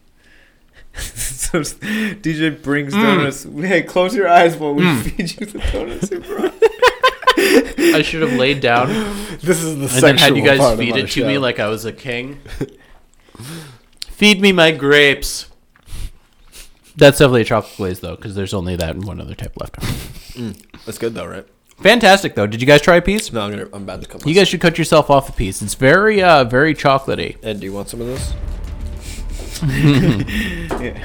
Speaker 1: So DJ brings donuts. Hey, close your eyes while we feed you the donuts he brought.
Speaker 3: I should have laid down
Speaker 4: This is the
Speaker 3: and then had you
Speaker 4: sexual
Speaker 3: guys
Speaker 4: part
Speaker 3: feed
Speaker 4: of our
Speaker 3: it to me
Speaker 4: show.
Speaker 3: like I was a king. Feed me my grapes. That's definitely a chocolate glaze though, because there's only that and one other type left.
Speaker 4: That's good though, right?
Speaker 3: Fantastic though. Did you guys try a piece?
Speaker 4: No, I'm about to come.
Speaker 3: You guys should cut yourself off a piece. It's very, very chocolatey.
Speaker 4: Ed, do you want some of this?
Speaker 1: Yeah.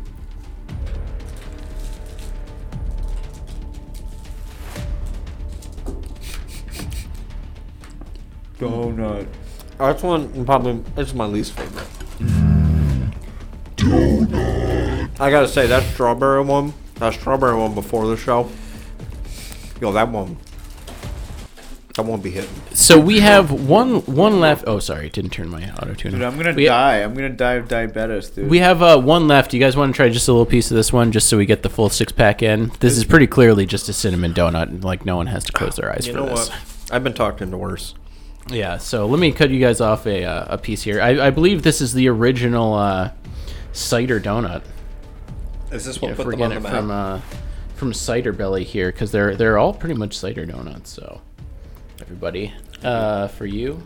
Speaker 1: Donut.
Speaker 4: This one probably it's my least favorite. I gotta say that strawberry one before the show. Yo, that won't be hitting.
Speaker 3: So we have one left. Oh, sorry, didn't turn my auto
Speaker 1: Dude,
Speaker 3: tuner.
Speaker 1: I'm gonna die. I'm gonna die of diabetes, dude.
Speaker 3: We have one left. You guys want to try just a little piece of this one, just so we get the full 6-pack in? This is pretty clearly just a cinnamon donut, and like no one has to close their eyes
Speaker 4: You
Speaker 3: for
Speaker 4: know
Speaker 3: this.
Speaker 4: what? I've been talked into worse.
Speaker 3: Yeah. So let me cut you guys off a piece here. I believe this is the original cider donut.
Speaker 4: Is this
Speaker 3: Yeah,
Speaker 4: what
Speaker 3: if
Speaker 4: put
Speaker 3: we're
Speaker 4: them on
Speaker 3: getting
Speaker 4: the
Speaker 3: it
Speaker 4: map?
Speaker 3: from Cider Belly here, because they're all pretty much cider donuts. So everybody, for you,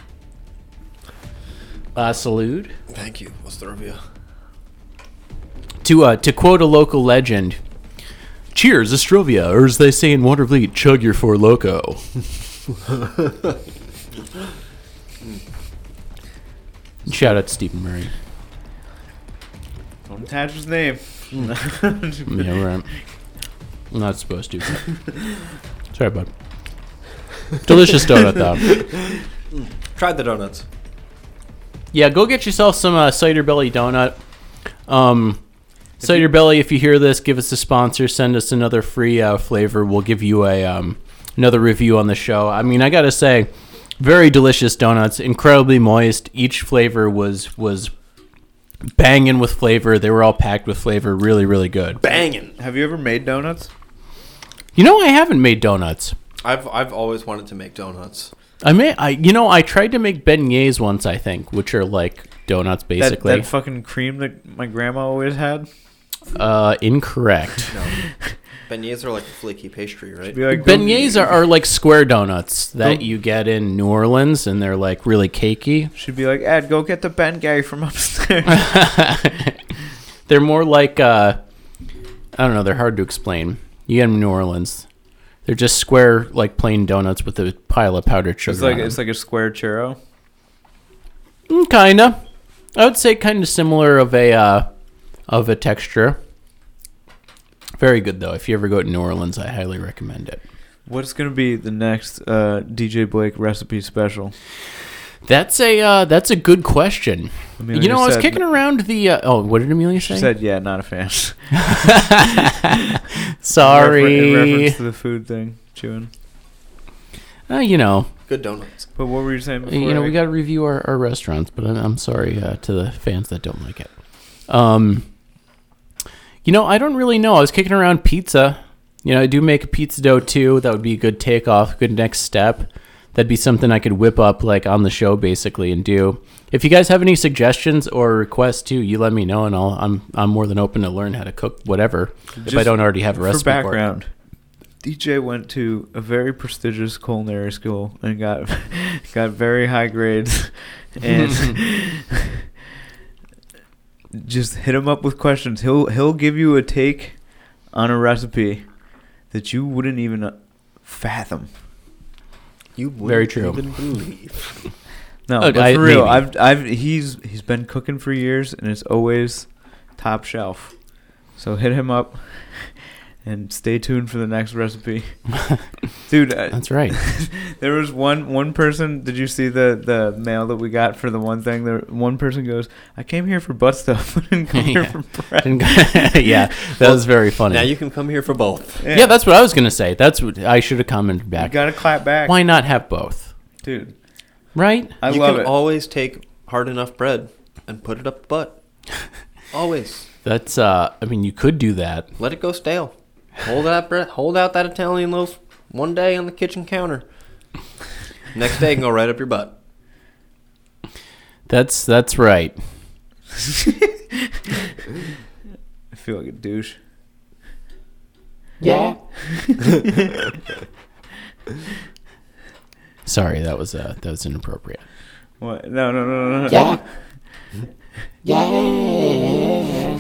Speaker 3: salute.
Speaker 4: Thank you. What's the review?
Speaker 3: To quote a local legend, cheers, Astrovia, or as they say in Watervliet, chug your Four Loko. Shout out to Stephen Murray.
Speaker 1: Don't attach his name.
Speaker 3: Yeah, right. I'm not supposed to. Sorry, bud. Delicious donut, though.
Speaker 4: Tried the donuts.
Speaker 3: Yeah, go get yourself some Cider Belly donut. Cider Belly, if you hear this, give us a sponsor. Send us another free flavor. We'll give you a another review on the show. I mean, I gotta say, very delicious donuts, incredibly moist. Each flavor was banging with flavor. They were all packed with flavor. Really, really good.
Speaker 4: Banging.
Speaker 1: Have you ever made donuts?
Speaker 3: You know, I haven't made donuts.
Speaker 4: I've always wanted to make donuts.
Speaker 3: I tried to make beignets once, I think, which are like donuts basically.
Speaker 1: That fucking cream that my grandma always had.
Speaker 3: Incorrect.
Speaker 4: No. Beignets are like a flaky pastry, right?
Speaker 1: Be like,
Speaker 3: Beignets are like square donuts that you get in New Orleans, and they're like really cakey.
Speaker 1: Should be like, Ed, go get the bengay from upstairs.
Speaker 3: They're more like I don't know. They're hard to explain. You get them in New Orleans. They're just square, like plain donuts with a pile of powdered sugar.
Speaker 1: It's like a square churro.
Speaker 3: Kinda. I would say kind of similar of a texture. Very good though. If you ever go to New Orleans, I highly recommend it.
Speaker 1: What's gonna be the next DJ Blake recipe special?
Speaker 3: That's a good question.
Speaker 1: Amelia
Speaker 3: I was
Speaker 1: said-
Speaker 3: kicking around the. What did Amelia say?
Speaker 1: She said, "Yeah, not a fan."
Speaker 3: Sorry.
Speaker 1: In reference to the food thing, chewing.
Speaker 4: Good donuts.
Speaker 1: But what were you saying before?
Speaker 3: We got to review our restaurants, but I'm sorry to the fans that don't like it. I don't really know. I was kicking around pizza. I do make a pizza dough too. That would be a good takeoff, good next step. That'd be something I could whip up like on the show basically and do. If you guys have any suggestions or requests too, you let me know, and I'm more than open to learn how to cook whatever if I don't already have a recipe
Speaker 1: for background. DJ went to a very prestigious culinary school and got very high grades, and just hit him up with questions. He'll give you a take on a recipe that you wouldn't even fathom.
Speaker 4: You wouldn't
Speaker 3: Very true.
Speaker 4: even believe.
Speaker 1: No,
Speaker 3: Okay,
Speaker 1: but for real,
Speaker 3: maybe.
Speaker 1: he's been cooking for years, and it's always top shelf. So hit him up. And stay tuned for the next recipe, dude.
Speaker 3: That's right.
Speaker 1: There was one person. Did you see the mail that we got for the one thing? There, one person goes, "I came here for butt stuff. I didn't come here for bread."
Speaker 3: Yeah, that was very funny.
Speaker 4: Now you can come here for both.
Speaker 3: Yeah, that's what I was gonna say. That's what I should have commented
Speaker 1: You
Speaker 3: back.
Speaker 1: gotta clap back.
Speaker 3: Why not have both?
Speaker 1: Dude?
Speaker 3: Right?
Speaker 1: I
Speaker 4: you
Speaker 1: love
Speaker 4: can
Speaker 1: it.
Speaker 4: always take hard enough bread and put it up the butt. Always.
Speaker 3: That's. You could do that.
Speaker 4: Let it go stale. Hold out that Italian loaf one day on the kitchen counter. Next day, it can go right up your butt.
Speaker 3: That's right.
Speaker 1: I feel like a douche.
Speaker 2: Yeah.
Speaker 3: Sorry, that was inappropriate.
Speaker 1: What? No.
Speaker 2: Yeah. Yeah.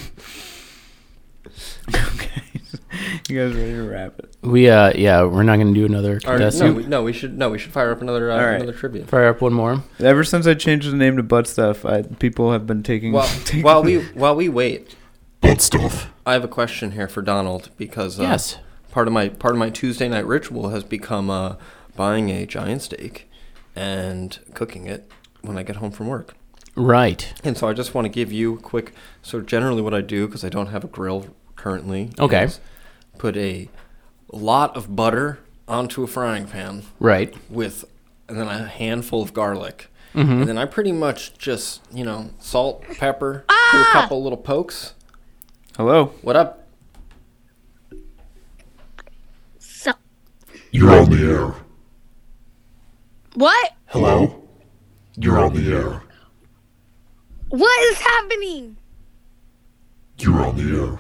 Speaker 1: Okay. You guys ready to wrap it?
Speaker 3: We're not gonna do another contestant.
Speaker 4: We should fire up another
Speaker 1: right.
Speaker 4: another trivia.
Speaker 3: Fire up one more.
Speaker 1: Ever since I changed the name to Butt Stuff, people have been taking.
Speaker 4: While we wait,
Speaker 5: Butt stuff.
Speaker 4: I have a question here for Donald because
Speaker 3: Yes.
Speaker 4: part of my Tuesday night ritual has become buying a giant steak and cooking it when I get home from work.
Speaker 3: Right.
Speaker 4: And so I just want to give you a quick. So generally, what I do, because I don't have a grill currently,
Speaker 3: Okay.
Speaker 4: is put a lot of butter onto a frying pan
Speaker 3: Right.
Speaker 4: and then a handful of garlic.
Speaker 3: Mm-hmm.
Speaker 4: And then I pretty much just, salt, pepper, do a couple little pokes.
Speaker 1: Hello.
Speaker 4: What up?
Speaker 6: So,
Speaker 5: You're on the air.
Speaker 6: what?
Speaker 5: Hello? You're on the air.
Speaker 6: What is happening?
Speaker 5: You're on the air.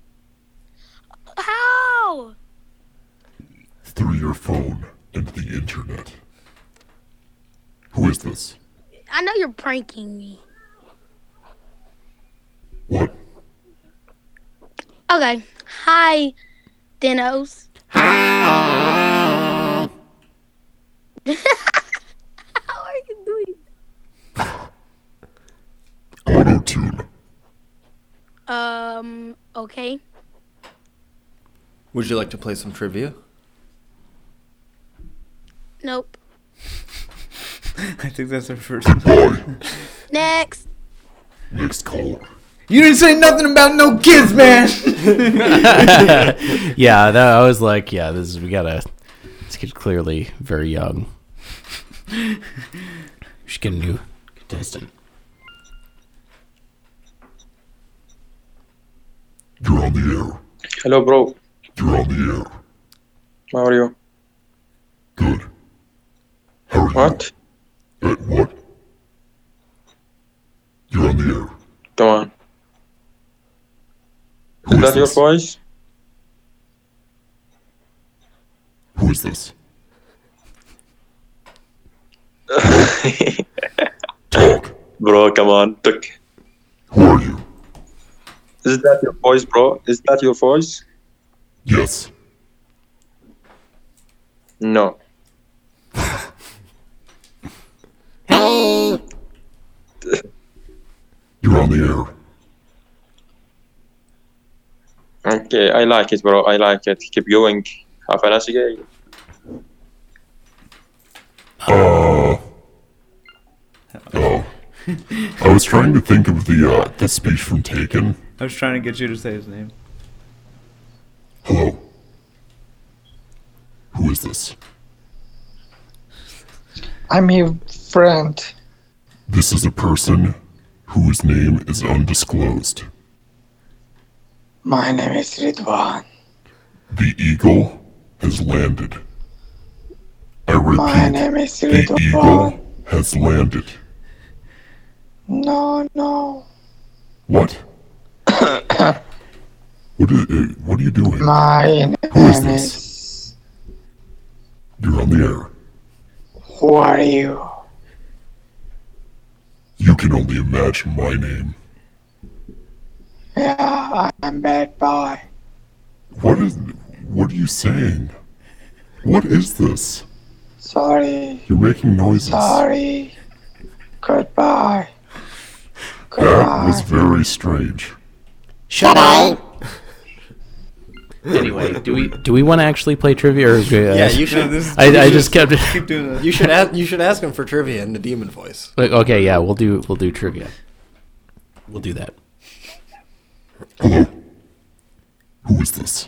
Speaker 6: How?
Speaker 5: Through your phone and the internet. Who is this?
Speaker 6: I know you're pranking me.
Speaker 5: What?
Speaker 6: Okay. Hi, Dinos. How are you doing?
Speaker 5: Auto-tune.
Speaker 6: Okay.
Speaker 4: Would you like to play some trivia?
Speaker 6: Nope.
Speaker 1: I think that's our first.
Speaker 6: Next.
Speaker 5: Next caller.
Speaker 1: You didn't say nothing about no kids, man.
Speaker 3: Yeah, I was like, yeah, this kid's clearly very young. We should get a new contestant.
Speaker 5: You're on the air.
Speaker 8: Hello, bro.
Speaker 5: You're on the air.
Speaker 8: How are you?
Speaker 5: Good. How are you?
Speaker 8: What?
Speaker 5: What? You're on the air.
Speaker 8: Come on.
Speaker 5: Who
Speaker 8: Is that your
Speaker 5: this?
Speaker 8: voice?
Speaker 5: Who is this? Talk.
Speaker 8: Bro, come on. Look.
Speaker 5: Who are you?
Speaker 8: Is that your voice, bro? Is that your voice?
Speaker 5: Yes.
Speaker 8: No.
Speaker 2: Hey,
Speaker 5: You're on the air.
Speaker 8: Okay, I like it, bro. I like it. Keep going. Have a nice day.
Speaker 5: Oh. I was trying to think of the speech from Taken.
Speaker 1: I was trying to get you to say his name.
Speaker 5: Hello. Who is this?
Speaker 9: I'm your friend.
Speaker 5: This is a person whose name is undisclosed.
Speaker 9: My name is Ridwan.
Speaker 5: The eagle has landed. I repeat,
Speaker 9: My name is
Speaker 5: the
Speaker 9: Ridwan.
Speaker 5: eagle has landed.
Speaker 9: No, no.
Speaker 5: What? What are you doing?
Speaker 9: My name
Speaker 5: Who is this?
Speaker 9: is...
Speaker 5: You're on the air.
Speaker 9: Who are you?
Speaker 5: You can only imagine my name.
Speaker 9: Yeah, I'm bad boy.
Speaker 5: What are you saying? What is this?
Speaker 9: Sorry,
Speaker 5: You're making noises.
Speaker 9: sorry. Goodbye.
Speaker 5: That was
Speaker 9: Goodbye.
Speaker 5: very strange.
Speaker 3: Shut up. Anyway, do we want to actually play trivia? Or,
Speaker 4: Yeah, you should.
Speaker 3: I just kept.
Speaker 1: Keep doing that.
Speaker 4: You should ask him for trivia in the demon voice.
Speaker 3: Okay, yeah, we'll do trivia. We'll do that.
Speaker 5: Hello? Who is this?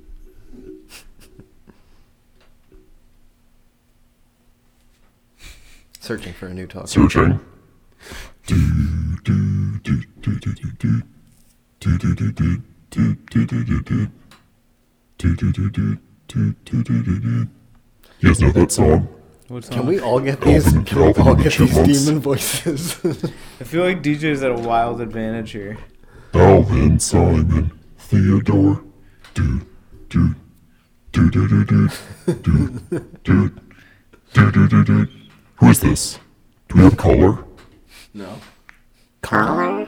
Speaker 4: Searching for a new talk.
Speaker 5: Searching. Do, do, do, do, do, do, do. Do, do, do, do, do, do, do, do, do. Do, do, do, do, do, do, do, do, do. You guys know that song?
Speaker 1: What's
Speaker 4: Can
Speaker 1: on?
Speaker 4: we all get these?
Speaker 5: Calvin-
Speaker 4: Can we
Speaker 5: Calvin
Speaker 4: all
Speaker 5: and the
Speaker 4: get these
Speaker 5: Chipmunks.
Speaker 4: demon voices?
Speaker 1: I feel like DJ's at a wild advantage here.
Speaker 5: Alvin, Simon, Theodore. Do, do, do, do, do, do, do, do, do, do, do, do. Who is this? Do we have a caller?
Speaker 4: No.
Speaker 2: caller?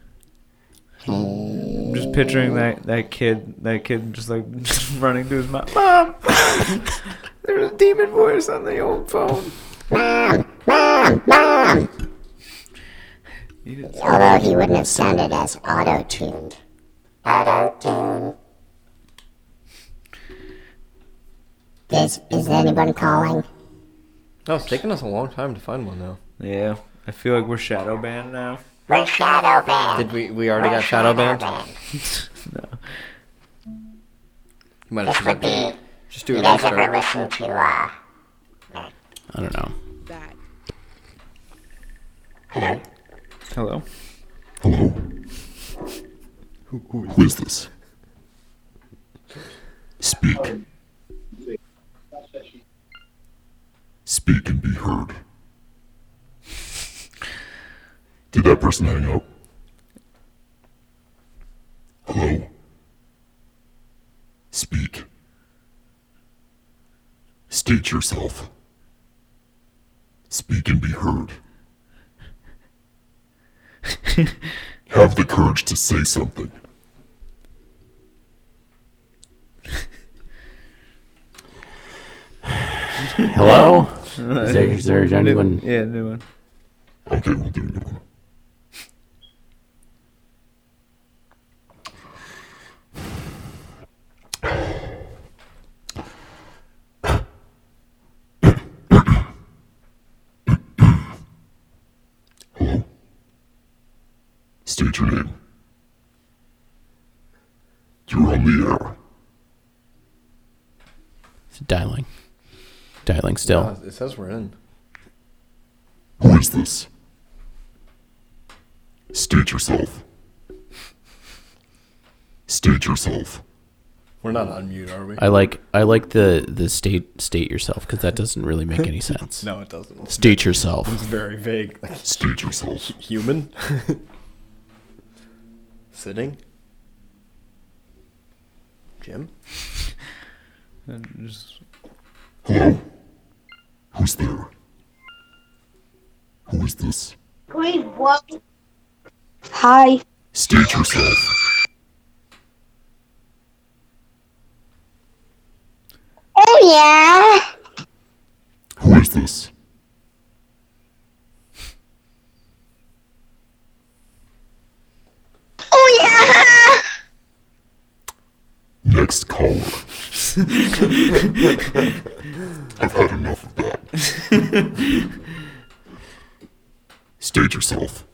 Speaker 1: I'm just picturing that kid just like just running to his mom. Mom, there's a demon voice on the old phone.
Speaker 2: Mom! Although he wouldn't have sounded as auto-tuned. Auto-tune. Is anyone calling?
Speaker 4: No, it's taken us a long time to find one now.
Speaker 1: Yeah, I feel like we're shadow banned now.
Speaker 2: We're shadow banned.
Speaker 4: Did we already got shadow banned?
Speaker 1: No.
Speaker 4: You might
Speaker 2: This
Speaker 4: have
Speaker 2: would
Speaker 4: to
Speaker 2: be.
Speaker 4: just do
Speaker 2: You
Speaker 4: a
Speaker 2: guys ever
Speaker 4: restart.
Speaker 2: listen to
Speaker 3: I don't know.
Speaker 5: Hello?
Speaker 1: Hello.
Speaker 5: Hello? Who is this? Speak. Speak and be heard. Did that person hang up? Hello? Speak. State yourself. Speak and be heard. Have the courage to say something.
Speaker 3: Hello? Is there anyone?
Speaker 1: Yeah, new one.
Speaker 5: Okay, we'll do a new one. Hello? State your name. You're on the air.
Speaker 3: It's dialing. Dialing still.
Speaker 4: It says we're in.
Speaker 5: Who is this? State yourself. State State yourself.
Speaker 4: We're not on mute, are we?
Speaker 3: I like the state yourself because that doesn't really make any sense.
Speaker 4: No, it doesn't.
Speaker 3: State yourself.
Speaker 4: It's very vague. Like,
Speaker 5: State yourself.
Speaker 4: human? Sitting? Jim?
Speaker 1: And just
Speaker 5: Hello? Who's there? Who is this?
Speaker 9: Wait, what? Hi.
Speaker 5: State yourself.
Speaker 9: Oh, yeah.
Speaker 5: Who is this?
Speaker 9: Oh, yeah.
Speaker 5: Next caller. I've had enough of that. State yourself.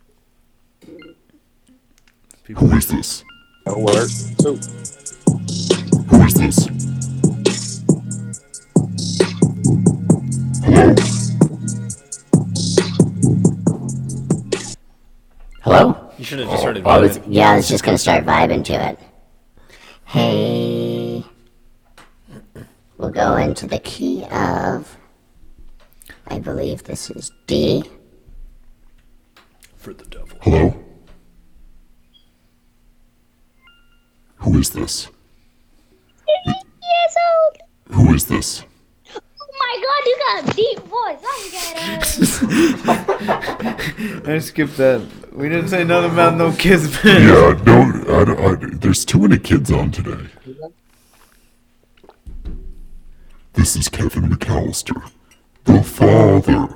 Speaker 5: Who is this? Who is this? Hello?
Speaker 2: Hello?
Speaker 4: You should have just started
Speaker 2: I was,
Speaker 4: vibing.
Speaker 2: yeah, I was just gonna start vibing to it. Hey. We'll go into the key of, I believe this is D.
Speaker 4: For the devil.
Speaker 5: Hello? Who is this?
Speaker 9: Years old.
Speaker 5: Who is this?
Speaker 9: Oh my god, you got a deep voice. I'm getting.
Speaker 1: I skipped that. We didn't say nothing about no kids.
Speaker 5: Yeah, no, there's too many kids on today. This is Kevin McAllister, the father.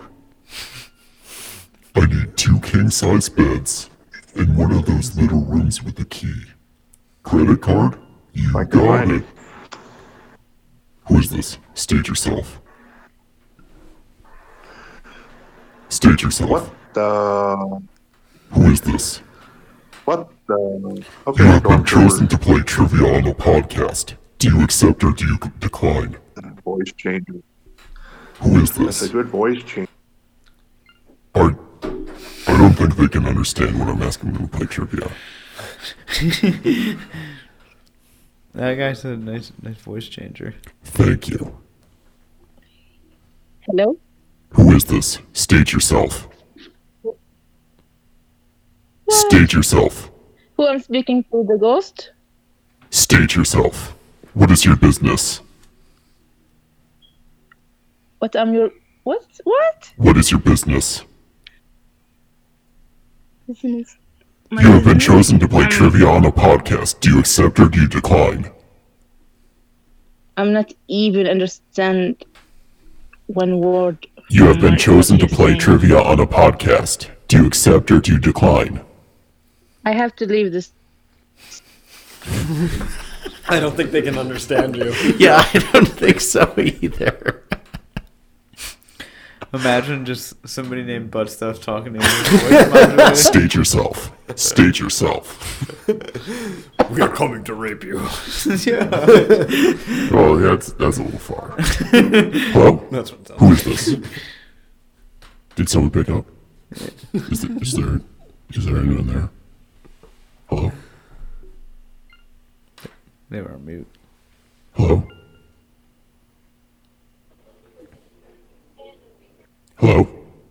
Speaker 5: I need 2 king-size beds and one of those little rooms with the key. Credit card? You got it. Who is this? State yourself. State yourself.
Speaker 10: What the?
Speaker 5: Who is this?
Speaker 10: What the? Okay,
Speaker 5: You have
Speaker 10: going
Speaker 5: been chosen
Speaker 10: forward.
Speaker 5: to play trivia on the podcast. Do you accept or do you decline?
Speaker 10: Voice changer.
Speaker 5: Who is
Speaker 10: That's a
Speaker 5: this?
Speaker 10: good voice change.
Speaker 5: I don't think they can understand when I'm asking them to play trivia.
Speaker 1: That guy's a nice voice changer.
Speaker 5: Thank you.
Speaker 11: Hello?
Speaker 5: Who is this? State yourself. State yourself.
Speaker 11: Who I'm speaking to, the ghost?
Speaker 5: State yourself. What is your business?
Speaker 11: What am your... What? What?
Speaker 5: What is your business?
Speaker 11: Business.
Speaker 5: You have been chosen to play trivia on a podcast. Do you accept or do you decline?
Speaker 11: I'm not even understand one word.
Speaker 5: You have been
Speaker 11: from
Speaker 5: chosen to
Speaker 11: what you're
Speaker 5: play
Speaker 11: saying.
Speaker 5: trivia on a podcast. Do you accept or do you decline?
Speaker 11: I have to leave this.
Speaker 4: I don't think they can understand you.
Speaker 3: Yeah, I don't think so either.
Speaker 1: Imagine just somebody named Butt Stuff talking to you.
Speaker 5: State yourself. State yourself.
Speaker 4: We are coming to rape you.
Speaker 1: Yeah.
Speaker 5: Oh, that's a little far. Hello?
Speaker 4: That's what it sounds
Speaker 5: Who is this? Did someone pick up? Is there anyone there? Hello?
Speaker 1: They were on mute.
Speaker 5: Hello? Hello?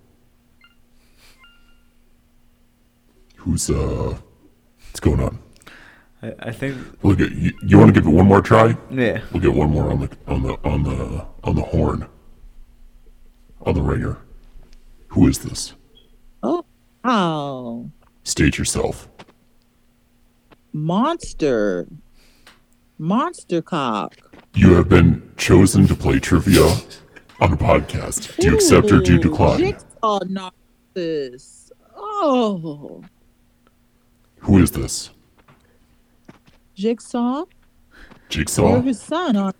Speaker 5: Who's, what's going on?
Speaker 1: I think.
Speaker 5: Look at you want to give it one more try?
Speaker 1: Yeah.
Speaker 5: We'll get one more on the horn. On the ringer. Who is this?
Speaker 12: Oh,
Speaker 5: State yourself.
Speaker 12: monster cock.
Speaker 5: You have been chosen to play trivia on a podcast. Do you accept or do you decline?
Speaker 12: Jigsaw narcissist. Oh,
Speaker 5: Who is this?
Speaker 12: Jigsaw.
Speaker 5: Jigsaw?
Speaker 12: You're his son, aren't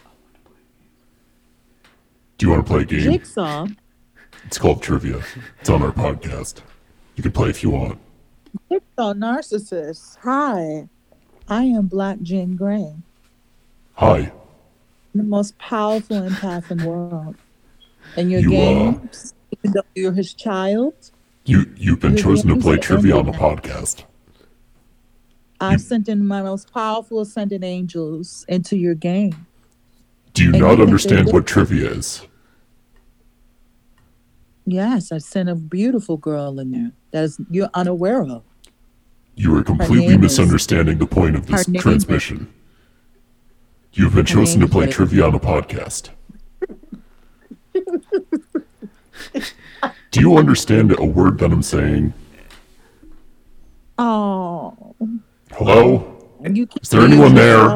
Speaker 5: Do you want to play a
Speaker 12: you?
Speaker 5: game?
Speaker 12: Jigsaw.
Speaker 5: It's called trivia. It's on our podcast. You can play if you want.
Speaker 12: Jigsaw narcissist. Hi, I am Black Jean Grey,
Speaker 5: Hi.
Speaker 12: the most powerful empath in the world. And your
Speaker 5: You,
Speaker 12: games, even though you're his child,
Speaker 5: You've been
Speaker 12: Your
Speaker 5: chosen to
Speaker 12: games
Speaker 5: play
Speaker 12: are
Speaker 5: trivia on the
Speaker 12: ended.
Speaker 5: podcast.
Speaker 12: I've sent in my most powerful ascended angels into your game.
Speaker 5: Do you
Speaker 12: And
Speaker 5: not
Speaker 12: you
Speaker 5: understand
Speaker 12: think
Speaker 5: what trivia is?
Speaker 12: Yes, I sent a beautiful girl in there that you're unaware of.
Speaker 5: You are completely
Speaker 12: name is-
Speaker 5: misunderstanding the point of this
Speaker 12: her name is-
Speaker 5: transmission. You have been
Speaker 12: her
Speaker 5: chosen
Speaker 12: name
Speaker 5: to play
Speaker 12: is-
Speaker 5: trivia on a podcast. Do you understand a word that I'm saying?
Speaker 12: Oh.
Speaker 5: Hello?
Speaker 12: You
Speaker 5: Is there anyone there?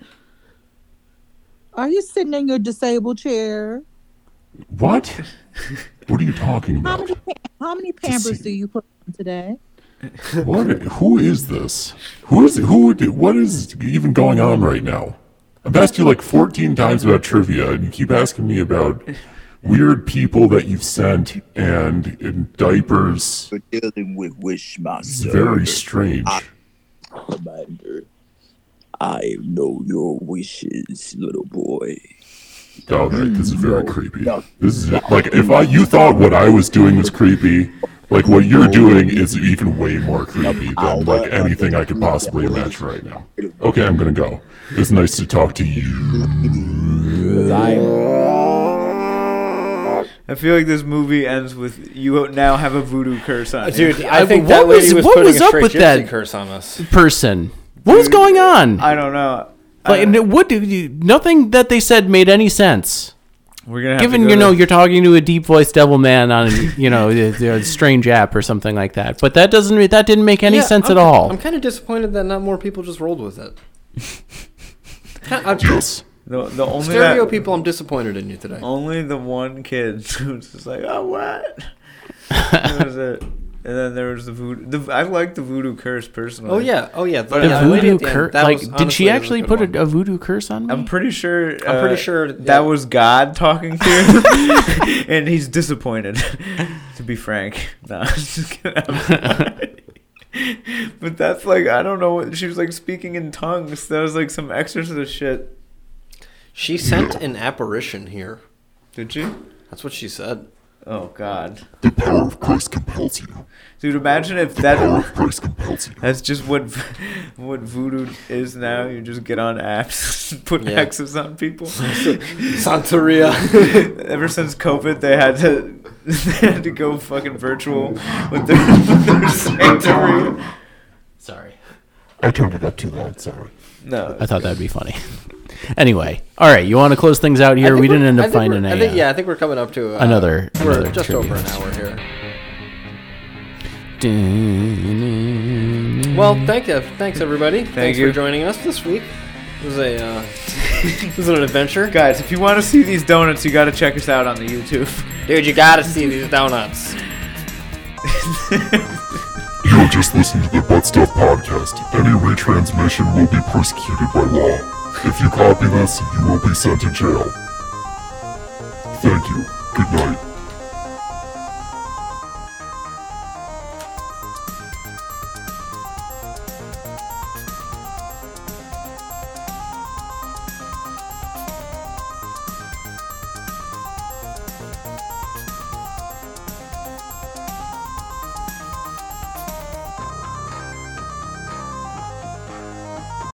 Speaker 12: Are you sitting in your disabled chair?
Speaker 5: What? What are you talking
Speaker 12: How
Speaker 5: about?
Speaker 12: how many Pampers do you put on today?
Speaker 5: What? Who is this? What is even going on right now? I've asked you like 14 times about trivia, and you keep asking me about weird people that you've sent and in diapers.
Speaker 13: You're dealing with Wishmaster.
Speaker 5: It's very strange.
Speaker 13: Commander, I know your wishes, little boy.
Speaker 5: Alright, this is very creepy. This is like if you thought what I was doing was creepy, like what you're doing is even way more creepy than like anything I could possibly imagine right now. Okay, I'm gonna go. It's nice to talk to you.
Speaker 1: I feel like this movie ends with you now have a voodoo curse on you.
Speaker 4: Dude, I think that lady was putting a straight gypsy curse on us.
Speaker 3: person? What was going on?
Speaker 1: I don't know.
Speaker 3: Like, nothing that they said made any sense.
Speaker 1: We're gonna have
Speaker 3: given
Speaker 1: to go
Speaker 3: you're talking to a deep voiced devil man on a strange app or something like that, but that didn't make any sense at all.
Speaker 4: I'm kind of disappointed that not more people just rolled with it.
Speaker 5: Yes.
Speaker 1: The only
Speaker 4: Stereo people, I'm disappointed in you today.
Speaker 1: Only the one kid who's just like, oh, what? That was it. And then there was the voodoo. I like the voodoo curse personally.
Speaker 4: Oh yeah.
Speaker 1: But
Speaker 3: The
Speaker 1: lady
Speaker 3: voodoo
Speaker 1: at the end,
Speaker 3: curse.
Speaker 1: that
Speaker 3: Like,
Speaker 1: was-
Speaker 3: did
Speaker 1: honestly,
Speaker 3: she
Speaker 1: that was a
Speaker 3: actually
Speaker 1: good
Speaker 3: put
Speaker 1: one.
Speaker 3: a voodoo curse on me?
Speaker 1: I'm pretty sure.
Speaker 4: that
Speaker 1: that was God talking to you, and he's disappointed. To be frank, no, I'm just kidding. But that's like I don't know. What she was like speaking in tongues. That was like some exorcist shit.
Speaker 4: She sent an apparition here.
Speaker 1: Did she?
Speaker 4: That's what she said.
Speaker 1: Oh God.
Speaker 5: The power of Christ compels you.
Speaker 1: Dude, imagine if
Speaker 5: The power of Christ compels you.
Speaker 1: that's just what voodoo is now. You just get on apps, and put
Speaker 4: Yeah.
Speaker 1: hexes on people.
Speaker 4: Santeria.
Speaker 1: Ever since COVID, they had to go fucking virtual with their Santeria.
Speaker 3: Sorry.
Speaker 5: I turned it up too loud, sorry.
Speaker 1: No.
Speaker 3: I thought that'd be funny. Anyway, all right. You want to close things out here? We didn't end up finding
Speaker 4: I think we're coming up to
Speaker 3: another
Speaker 4: We're just
Speaker 3: trivia.
Speaker 4: over an hour here. Well, thanks everybody. Thanks
Speaker 1: you.
Speaker 4: for joining us this week. It was it was an adventure.
Speaker 1: Guys, if you want to see these donuts, you got to check us out on the YouTube.
Speaker 4: Dude, you gotta see these donuts.
Speaker 5: You're just listening to the Butt Stuff Podcast. Any retransmission will be persecuted by law. If you copy this, you will be sent to jail. Thank you. Good night.